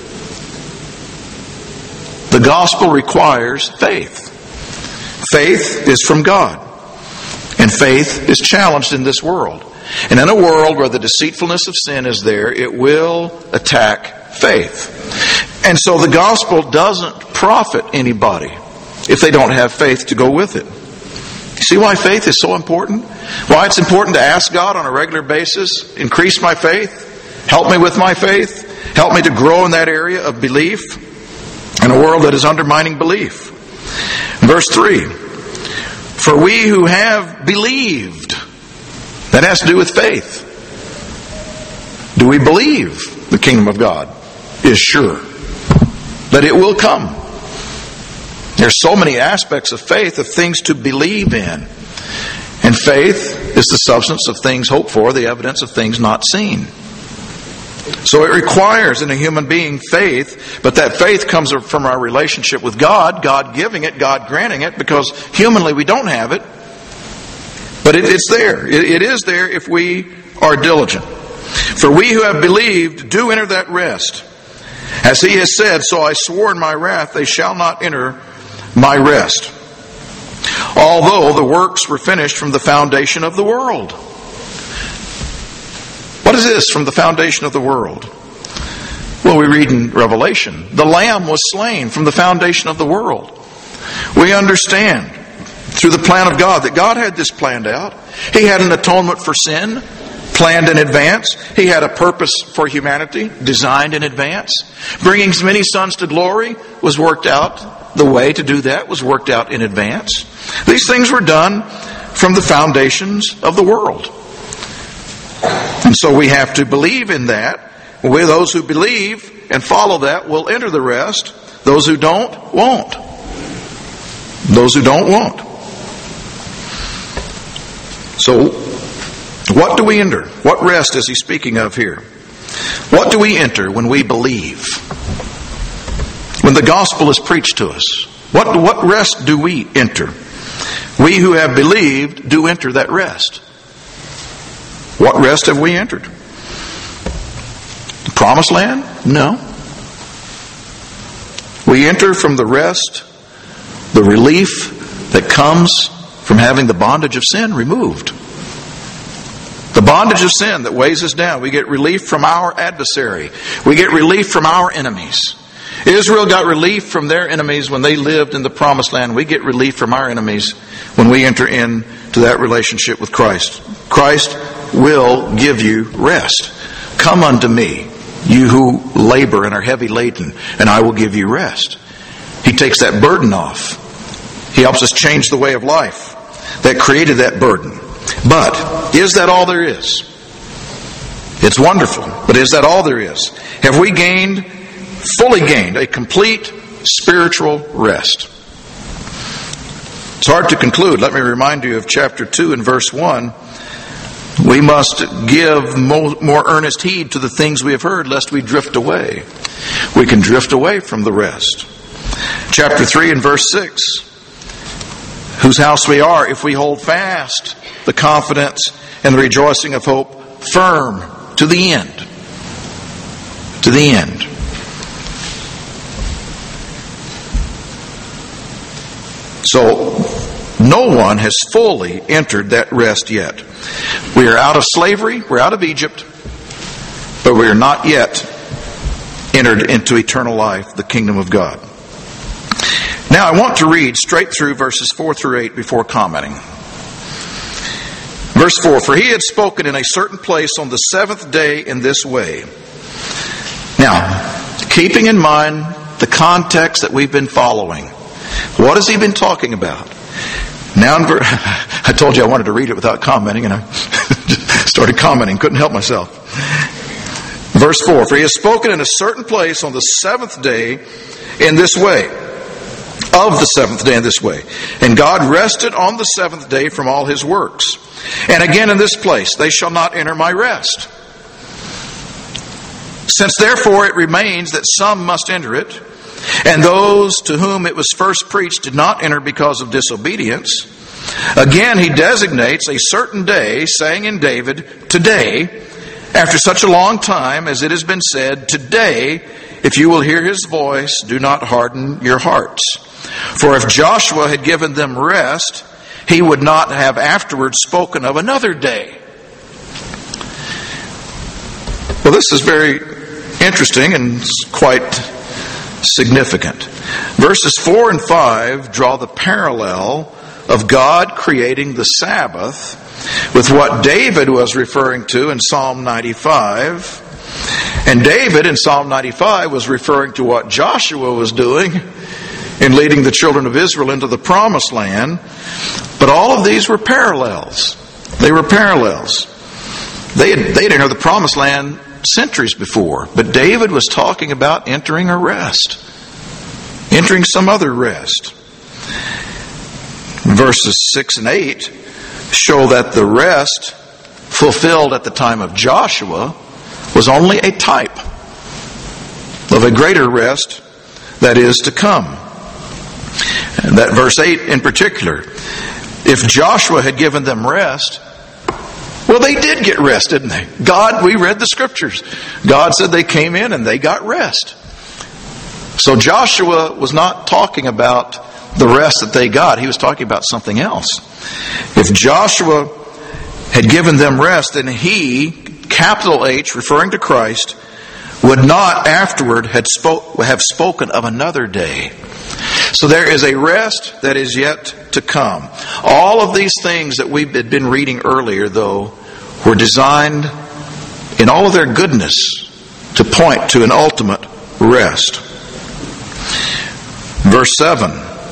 The gospel requires faith. Faith is from God. And faith is challenged in this world. And in a world where the deceitfulness of sin is there, it will attack faith. And so the gospel doesn't profit anybody if they don't have faith to go with it. You see why faith is so important? Why it's important to ask God on a regular basis, increase my faith, help me with my faith, help me to grow in that area of belief in a world that is undermining belief. Verse 3, for we who have believed, that has to do with faith. Do we believe the kingdom of God is sure, that it will come? There's so many aspects of faith, of things to believe in. And faith is the substance of things hoped for, the evidence of things not seen. So it requires in a human being faith, but that faith comes from our relationship with God, God giving it, God granting it, because humanly we don't have it. But it's there. It is there if we are diligent. For we who have believed do enter that rest. As He has said, so I swore in my wrath, they shall not enter my rest. Although the works were finished from the foundation of the world. What is this, from the foundation of the world? Well, we read in Revelation, the Lamb was slain from the foundation of the world. We understand through the plan of God that God had this planned out. He had an atonement for sin planned in advance. He had a purpose for humanity designed in advance. Bringing many sons to glory was worked out. The way to do that was worked out in advance. These things were done from the foundations of the world. And so we have to believe in that. With those who believe and follow that will enter the rest. Those who don't, won't. Those who don't, won't. So, what do we enter? What rest is he speaking of here? What do we enter when we believe? When the gospel is preached to us, what rest do we enter? We who have believed do enter that rest. What rest have we entered? The promised land? No. We enter from the rest, the relief that comes from having the bondage of sin removed. The bondage of sin that weighs us down. We get relief from our adversary. We get relief from our enemies. Israel got relief from their enemies when they lived in the promised land. We get relief from our enemies when we enter into that relationship with Christ. Christ will give you rest. Come unto me, you who labor and are heavy laden, and I will give you rest. He takes that burden off. He helps us change the way of life that created that burden. But is that all there is? It's wonderful, but is that all there is? Have we fully gained a complete spiritual rest? It's hard to conclude. Let me remind you of chapter 2 and verse 1. We must give more earnest heed to the things we have heard, lest we drift away. We can drift away from the rest. Chapter 3 and verse 6. Whose house we are, if we hold fast the confidence and the rejoicing of hope firm to the end. To the end. So, no one has fully entered that rest yet. We are out of slavery, we're out of Egypt, but we are not yet entered into eternal life, the kingdom of God. Now I want to read straight through verses 4 through 8 before commenting. Verse 4, for he had spoken in a certain place on the seventh day in this way. Now, keeping in mind the context that we've been following, what has he been talking about? Now, I told you I wanted to read it without commenting, and I started commenting, couldn't help myself. Verse 4, for he has spoken in a certain place on the seventh day in this way. Of the seventh day in this way. And God rested on the seventh day from all his works. And again in this place, they shall not enter my rest. Since therefore it remains that some must enter it, and those to whom it was first preached did not enter because of disobedience, again he designates a certain day, saying in David, today, after such a long time as it has been said, today, if you will hear his voice, do not harden your hearts. For if Joshua had given them rest, he would not have afterwards spoken of another day. Well, this is very interesting and quite significant. Verses 4 and 5 draw the parallel of God creating the Sabbath with what David was referring to in Psalm 95. And David in Psalm 95 was referring to what Joshua was doing in leading the children of Israel into the promised land. But all of these were parallels. They were parallels. They'd entered the promised land centuries before. But David was talking about entering a rest. Entering some other rest. Verses 6 and 8 show that the rest fulfilled at the time of Joshua was only a type of a greater rest that is to come. And that verse 8 in particular, if Joshua had given them rest, well, they did get rest, didn't they? God, we read the scriptures. God said they came in and they got rest. So Joshua was not talking about the rest that they got. He was talking about something else. If Joshua had given them rest, then he, capital H, referring to Christ, would not afterward have spoken of another day. So there is a rest that is yet to come. All of these things that we've been reading earlier, though, were designed in all of their goodness to point to an ultimate rest. Verse 7.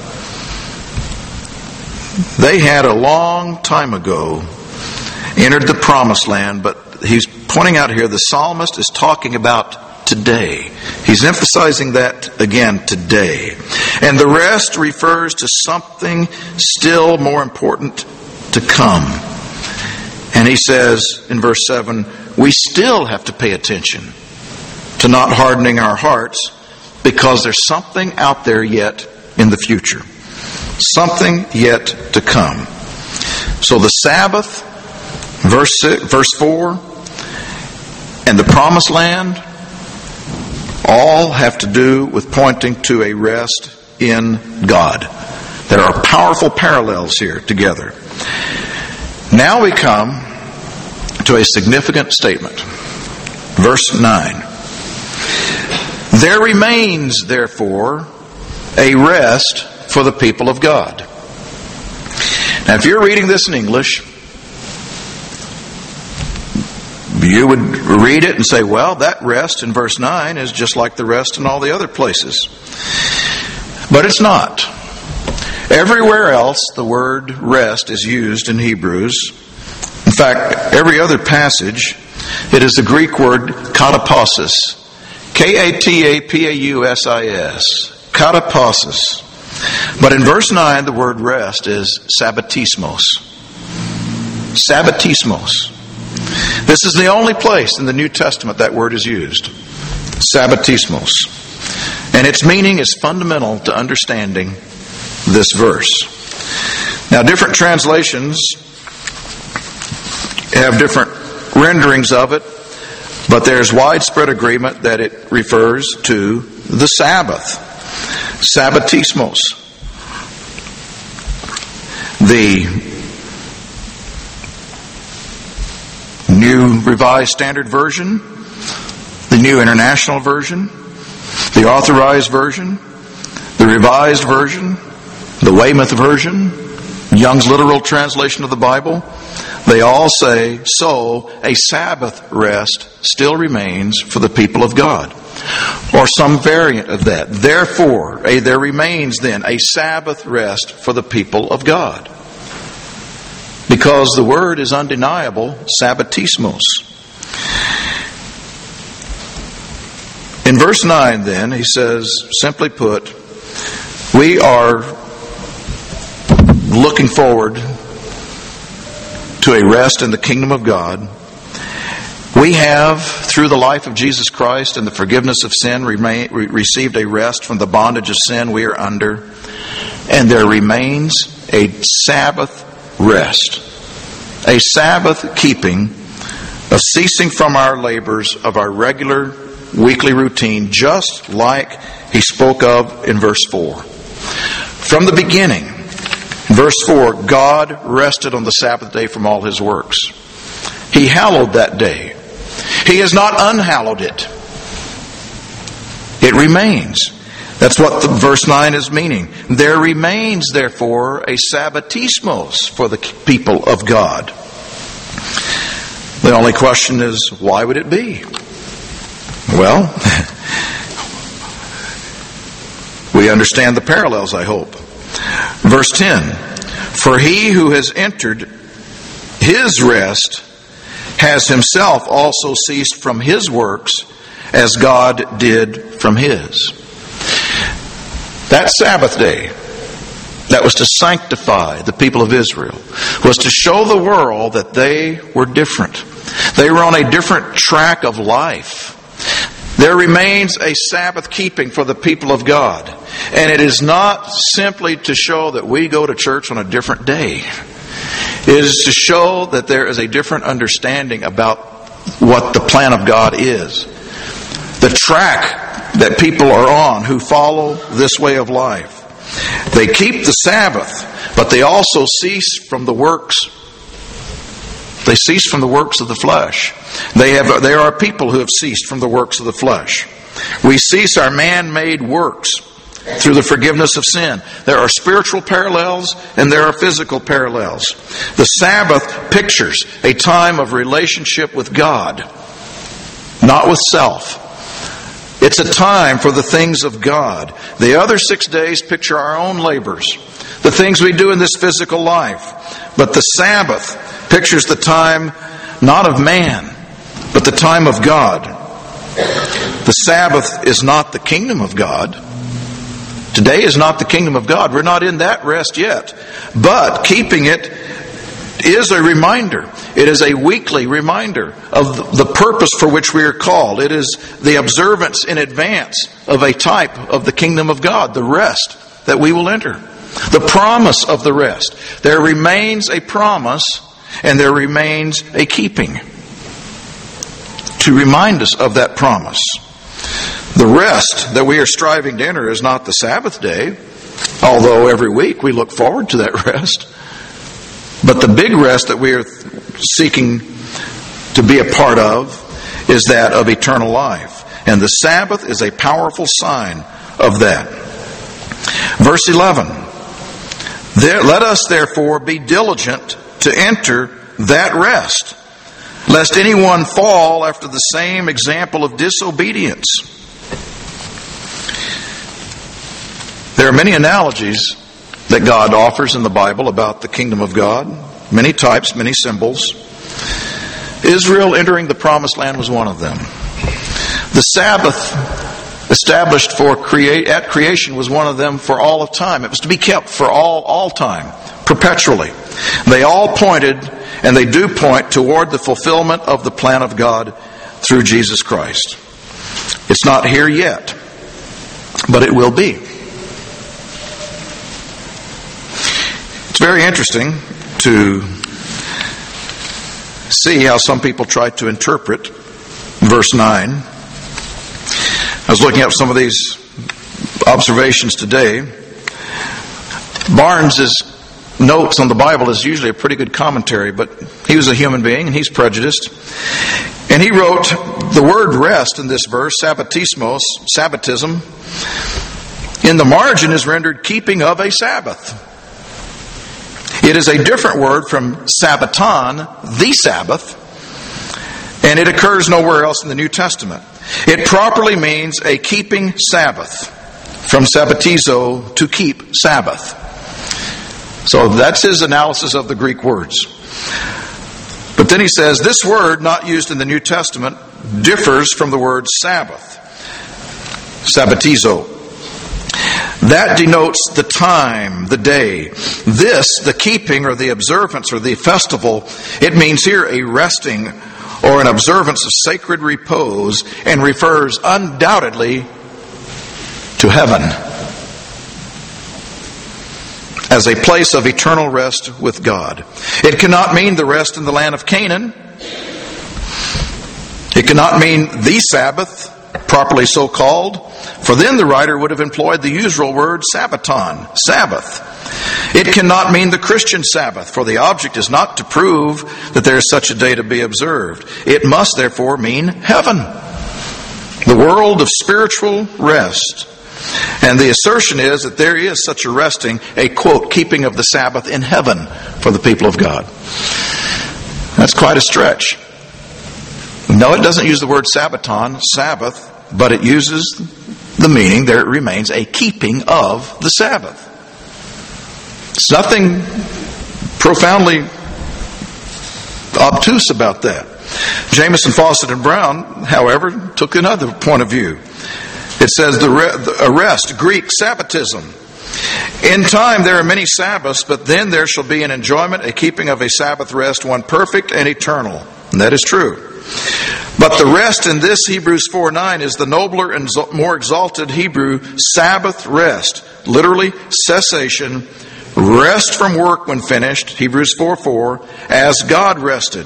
They had a long time ago entered the promised land, but he's pointing out here the psalmist is talking about today. He's emphasizing that again, today. And the rest refers to something still more important to come. And he says in verse 7, we still have to pay attention to not hardening our hearts because there's something out there yet in the future. Something yet to come. So the Sabbath, verse 4, and the promised land all have to do with pointing to a rest in God. There are powerful parallels here together. Now we come to a significant statement. Verse 9. There remains, therefore, a rest for the people of God. Now, if you're reading this in English, you would read it and say, well, that rest in verse 9 is just like the rest in all the other places. But it's not. Everywhere else, the word rest is used in Hebrews. In fact, every other passage, it is the Greek word katapausis. Katapausis. Katapausis. But in verse 9, the word rest is sabbatismos. Sabbatismos. This is the only place in the New Testament that word is used. Sabbatismos. And its meaning is fundamental to understanding this verse. Now, different translations have different renderings of it, but there's widespread agreement that it refers to the Sabbath. Sabbatismos. The New Revised Standard Version, the New International Version, the Authorized Version, the Revised Version, the Weymouth Version, Young's Literal Translation of the Bible, they all say, so a Sabbath rest still remains for the people of God. Or some variant of that. Therefore, there remains then a Sabbath rest for the people of God. Because the word is undeniable, sabbatismos. In verse 9 then, he says, simply put, we are looking forward to a rest in the kingdom of God. We have, through the life of Jesus Christ and the forgiveness of sin, received a rest from the bondage of sin we are under. And there remains a Sabbath rest, a Sabbath keeping of ceasing from our labors of our regular weekly routine, just like he spoke of in verse 4. From the beginning, verse 4, God rested on the Sabbath day from all his works. He hallowed that day. He has not unhallowed it. It remains. That's what verse 9 is meaning. There remains, therefore, a sabbatismos for the people of God. The only question is, why would it be? Well, we understand the parallels, I hope. Verse 10, for he who has entered his rest has himself also ceased from his works as God did from his. That Sabbath day that was to sanctify the people of Israel was to show the world that they were different. They were on a different track of life. There remains a Sabbath keeping for the people of God. And it is not simply to show that we go to church on a different day. It is to show that there is a different understanding about what the plan of God is. The track that people are on who follow this way of life. They keep the Sabbath, but they also cease from the works. They cease from the works of the flesh. There are people who have ceased from the works of the flesh. We cease our man-made works through the forgiveness of sin. There are spiritual parallels and there are physical parallels. The Sabbath pictures a time of relationship with God, not with self. It's a time for the things of God. The other 6 days picture our own labors, the things we do in this physical life. But the Sabbath pictures the time not of man, but the time of God. The Sabbath is not the kingdom of God. Today is not the kingdom of God. We're not in that rest yet. But keeping it is a reminder. It is a weekly reminder of the purpose for which we are called. It is the observance in advance of a type of the kingdom of God, the rest that we will enter. The promise of the rest. There remains a promise and there remains a keeping to remind us of that promise. The rest that we are striving to enter is not the Sabbath day, although every week we look forward to that rest. But the big rest that we are seeking to be a part of is that of eternal life. And the Sabbath is a powerful sign of that. Verse 11. Let us therefore be diligent to enter that rest, lest anyone fall after the same example of disobedience. There are many analogies that God offers in the Bible about the kingdom of God. Many types, many symbols. Israel entering the promised land was one of them. The Sabbath established at creation was one of them for all of time. It was to be kept for all time, perpetually. They all pointed, and they do point, toward the fulfillment of the plan of God through Jesus Christ. It's not here yet, but it will be. It's very interesting to see how some people try to interpret verse 9. I was looking up some of these observations today. Barnes' notes on the Bible is usually a pretty good commentary, but he was a human being and he's prejudiced. And he wrote, the word rest in this verse, sabbatismos, sabbatism, in the margin is rendered keeping of a Sabbath. It is a different word from sabbaton, the Sabbath, and it occurs nowhere else in the New Testament. It properly means a keeping Sabbath, from sabbatizo, to keep Sabbath. So that's his analysis of the Greek words. But then he says, this word, not used in the New Testament, differs from the word Sabbath, sabbatizo. That denotes the time, the day. This, the keeping or the observance or the festival, it means here a resting or an observance of sacred repose, and refers undoubtedly to heaven as a place of eternal rest with God. It cannot mean the rest in the land of Canaan. It cannot mean the Sabbath, properly so called, for then the writer would have employed the usual word sabbaton, Sabbath. It cannot mean the Christian Sabbath, for the object is not to prove that there is such a day to be observed. It must therefore mean heaven, the world of spiritual rest. And the assertion is that there is such a resting, a quote, keeping of the Sabbath in heaven for the people of God. That's quite a stretch. No, it doesn't use the word sabbaton, Sabbath, but it uses the meaning, there it remains, a keeping of the Sabbath. It's nothing profoundly obtuse about that. Jamieson, Fawcett, and Brown, however, took another point of view. It says the rest, Greek, sabbatism. In time there are many Sabbaths, but then there shall be an enjoyment, a keeping of a Sabbath rest, one perfect and eternal. And that is true. But the rest in this Hebrews 4:9 is the nobler and more exalted Hebrew Sabbath rest. Literally, cessation, rest from work when finished, Hebrews 4:4, as God rested.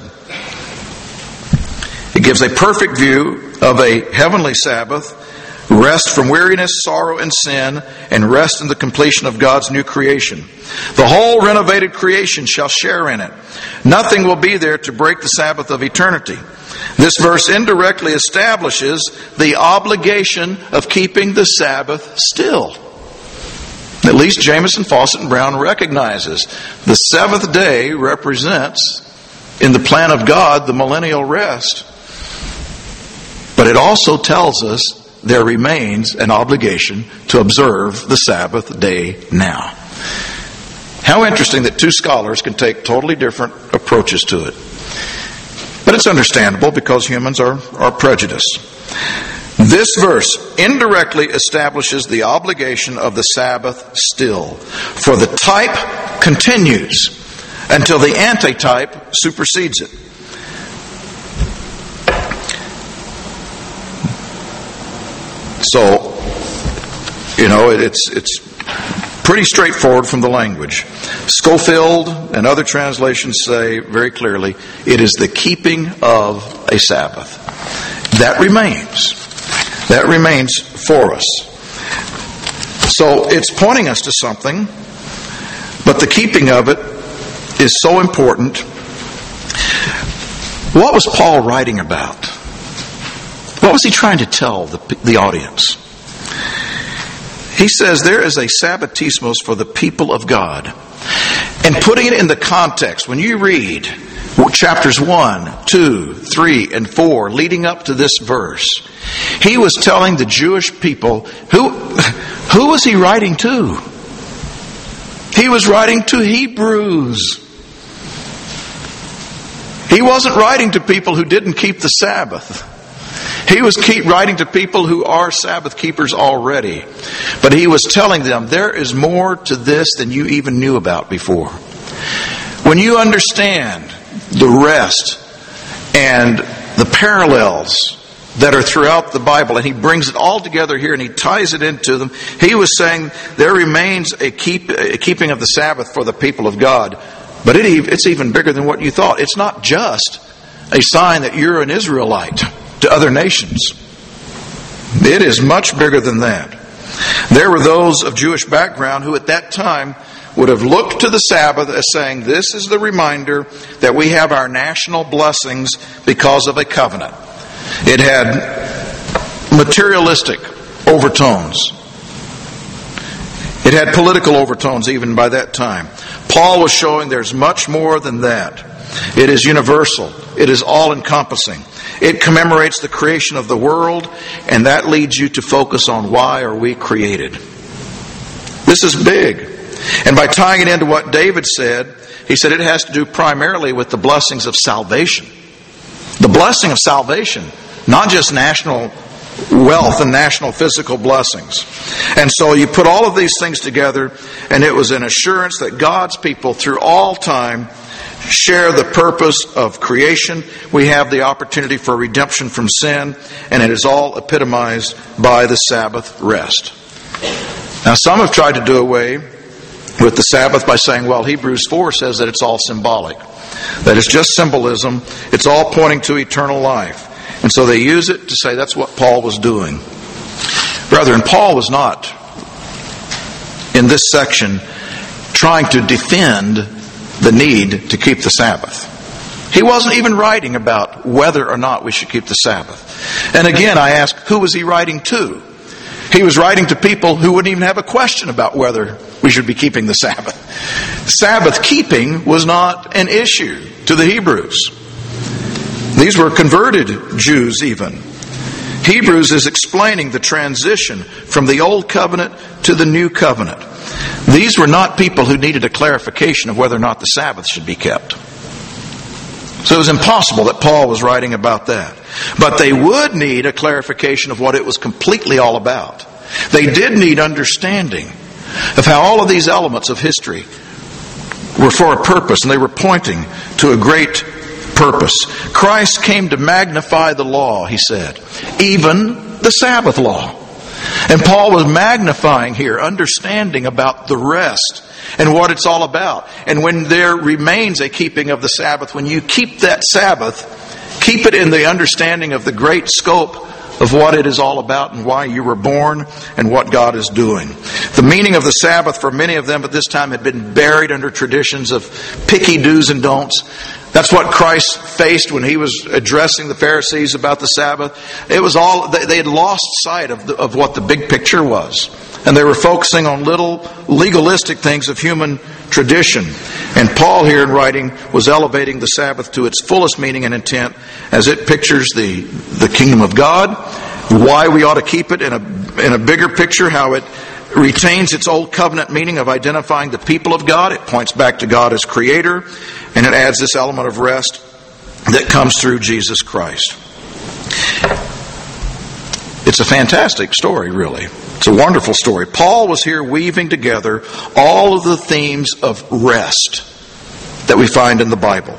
It gives a perfect view of a heavenly Sabbath, rest from weariness, sorrow, and sin, and rest in the completion of God's new creation. The whole renovated creation shall share in it. Nothing will be there to break the Sabbath of eternity. This verse indirectly establishes the obligation of keeping the Sabbath still. At least Jamieson, Fawcett, and Brown recognizes the seventh day represents, in the plan of God, the millennial rest. But it also tells us there remains an obligation to observe the Sabbath day now. How interesting that two scholars can take totally different approaches to it. But it's understandable because humans are prejudiced. This verse indirectly establishes the obligation of the Sabbath still. For the type continues until the antitype supersedes it. So, it's pretty straightforward from the language. Schofield and other translations say very clearly, it is the keeping of a Sabbath. That remains. That remains for us. So it's pointing us to something, but the keeping of it is so important. What was Paul writing about? What was he trying to tell the audience? He says there is a sabbatismos for the people of God. And putting it in the context, when you read chapters 1, 2, 3, and 4 leading up to this verse, he was telling the Jewish people, who was he writing to? He was writing to Hebrews. He wasn't writing to people who didn't keep the Sabbath. He was writing to people who are Sabbath keepers already. But he was telling them, there is more to this than you even knew about before. When you understand the rest and the parallels that are throughout the Bible, and he brings it all together here and he ties it into them, he was saying there remains a keeping of the Sabbath for the people of God. But it's even bigger than what you thought. It's not just a sign that you're an Israelite to other nations. It is much bigger than that. There were those of Jewish background who at that time would have looked to the Sabbath as saying, this is the reminder that we have our national blessings because of a covenant. It had materialistic overtones. It had political overtones even by that time. Paul was showing there's much more than that. It is universal. It is all-encompassing. It commemorates the creation of the world, and that leads you to focus on why are we created. This is big. And by tying it into what David said, he said it has to do primarily with the blessings of salvation. The blessing of salvation, not just national wealth and national physical blessings. And so you put all of these things together, and it was an assurance that God's people through all time share the purpose of creation. We have the opportunity for redemption from sin, and it is all epitomized by the Sabbath rest. Now, some have tried to do away with the Sabbath by saying, well, Hebrews 4 says that it's all symbolic. That it's just symbolism. It's all pointing to eternal life. And so they use it to say that's what Paul was doing. Brethren, Paul was not, in this section, trying to defend the need to keep the Sabbath. He wasn't even writing about whether or not we should keep the Sabbath. And again, I ask, who was he writing to? He was writing to people who wouldn't even have a question about whether we should be keeping the Sabbath. Sabbath keeping was not an issue to the Hebrews. These were converted Jews even. Hebrews is explaining the transition from the old covenant to the new covenant. These were not people who needed a clarification of whether or not the Sabbath should be kept. So it was impossible that Paul was writing about that. But they would need a clarification of what it was completely all about. They did need understanding of how all of these elements of history were for a purpose, and they were pointing to a great purpose. Christ came to magnify the law, he said, even the Sabbath law. And Paul was magnifying here, understanding about the rest and what it's all about. And when there remains a keeping of the Sabbath, when you keep that Sabbath, keep it in the understanding of the great scope of what it is all about and why you were born and what God is doing. The meaning of the Sabbath for many of them at this time had been buried under traditions of picky do's and don'ts. That's what Christ faced when he was addressing the Pharisees about the Sabbath. It was all, they had lost sight of what the big picture was. And they were focusing on little legalistic things of human tradition. And Paul here in writing was elevating the Sabbath to its fullest meaning and intent as it pictures the kingdom of God, why we ought to keep it in a bigger picture, how it retains its old covenant meaning of identifying the people of God. It points back to God as creator, and it adds this element of rest that comes through Jesus Christ. It's a fantastic story, really. It's a wonderful story. Paul was here weaving together all of the themes of rest that we find in the Bible.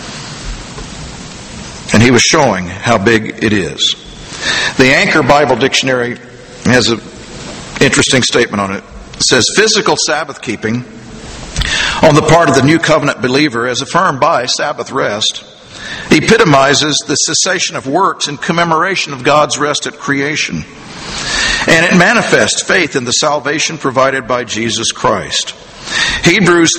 And he was showing how big it is. The Anchor Bible Dictionary has an interesting statement on it. It says, physical Sabbath keeping on the part of the New Covenant believer as affirmed by Sabbath rest epitomizes the cessation of works in commemoration of God's rest at creation. And it manifests faith in the salvation provided by Jesus Christ. Hebrews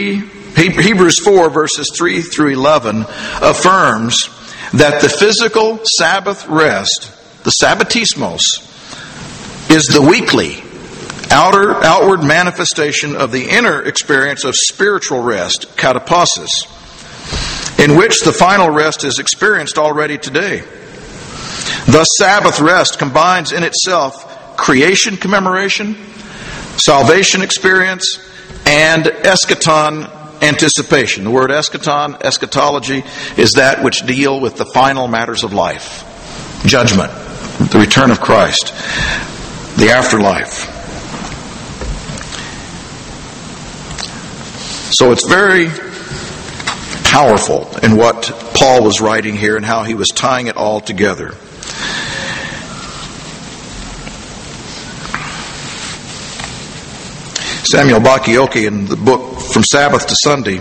4 verses 3 through 11 affirms that the physical Sabbath rest, the Sabbatismos, is the weekly outward manifestation of the inner experience of spiritual rest, katapasis, in which the final rest is experienced already today. Thus, Sabbath rest combines in itself creation commemoration, salvation experience, and eschaton anticipation. The word eschaton, eschatology, is that which deal with the final matters of life. judgment, the return of Christ, the afterlife. So it's very powerful in what Paul was writing here and how he was tying it all together. Samuel Bakioki, in the book From Sabbath to Sunday,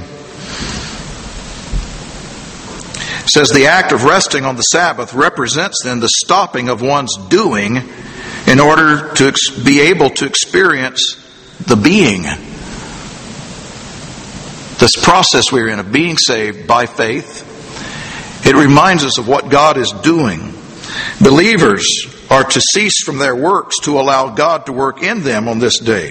says the act of resting on the Sabbath represents then the stopping of one's doing in order to be able to experience the being. This process we're in of being saved by faith, it reminds us of what God is doing. Believers are to cease from their works to allow God to work in them on this day.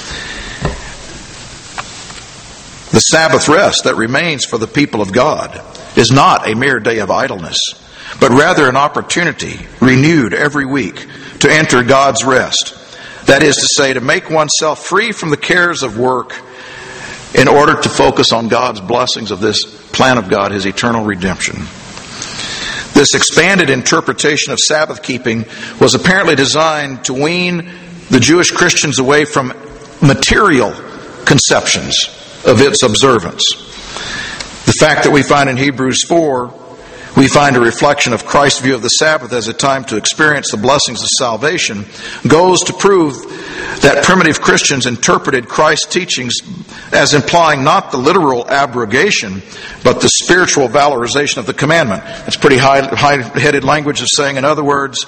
The Sabbath rest that remains for the people of God is not a mere day of idleness, but rather an opportunity renewed every week to enter God's rest. That is to say, to make oneself free from the cares of work in order to focus on God's blessings of this plan of God, His eternal redemption. This expanded interpretation of Sabbath keeping was apparently designed to wean the Jewish Christians away from material conceptions of its observance. The fact that we find in Hebrews 4, we find a reflection of Christ's view of the Sabbath as a time to experience the blessings of salvation, goes to prove that primitive Christians interpreted Christ's teachings as implying not the literal abrogation, but the spiritual valorization of the commandment. That's pretty high-headed language of saying, in other words,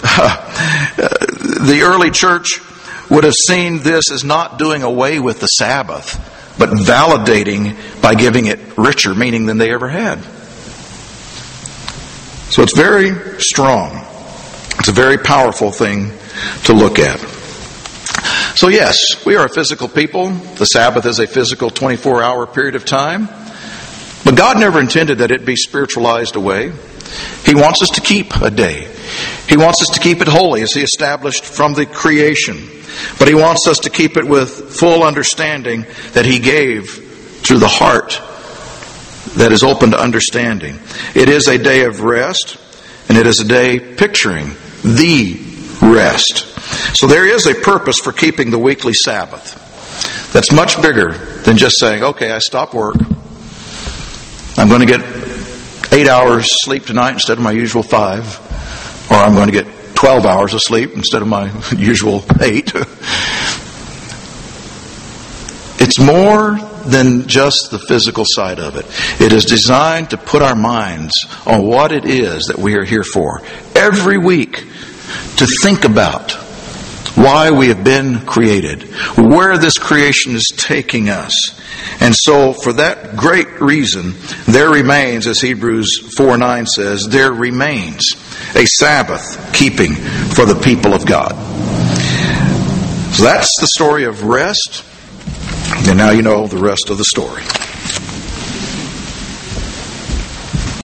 the early church would have seen this as not doing away with the Sabbath, but validating by giving it richer meaning than they ever had. So it's very strong. It's a very powerful thing to look at. So yes, we are a physical people. The Sabbath is a physical 24-hour period of time. But God never intended that it be spiritualized away. He wants us to keep a day. He wants us to keep it holy as He established from the creation. But He wants us to keep it with full understanding that He gave through the heart that is open to understanding. It is a day of rest, and it is a day picturing the rest. So there is a purpose for keeping the weekly Sabbath that's much bigger than just saying, okay, I stop work. I'm going to get 8 hours sleep tonight instead of my usual 5. Or I'm going to get 12 hours of sleep instead of my usual 8. It's more than just the physical side of it. It is designed to put our minds on what it is that we are here for. Every week, to think about why we have been created, where this creation is taking us. And so, for that great reason, there remains, as Hebrews 4:9 says, there remains a Sabbath keeping for the people of God. So that's the story of rest. And now you know the rest of the story.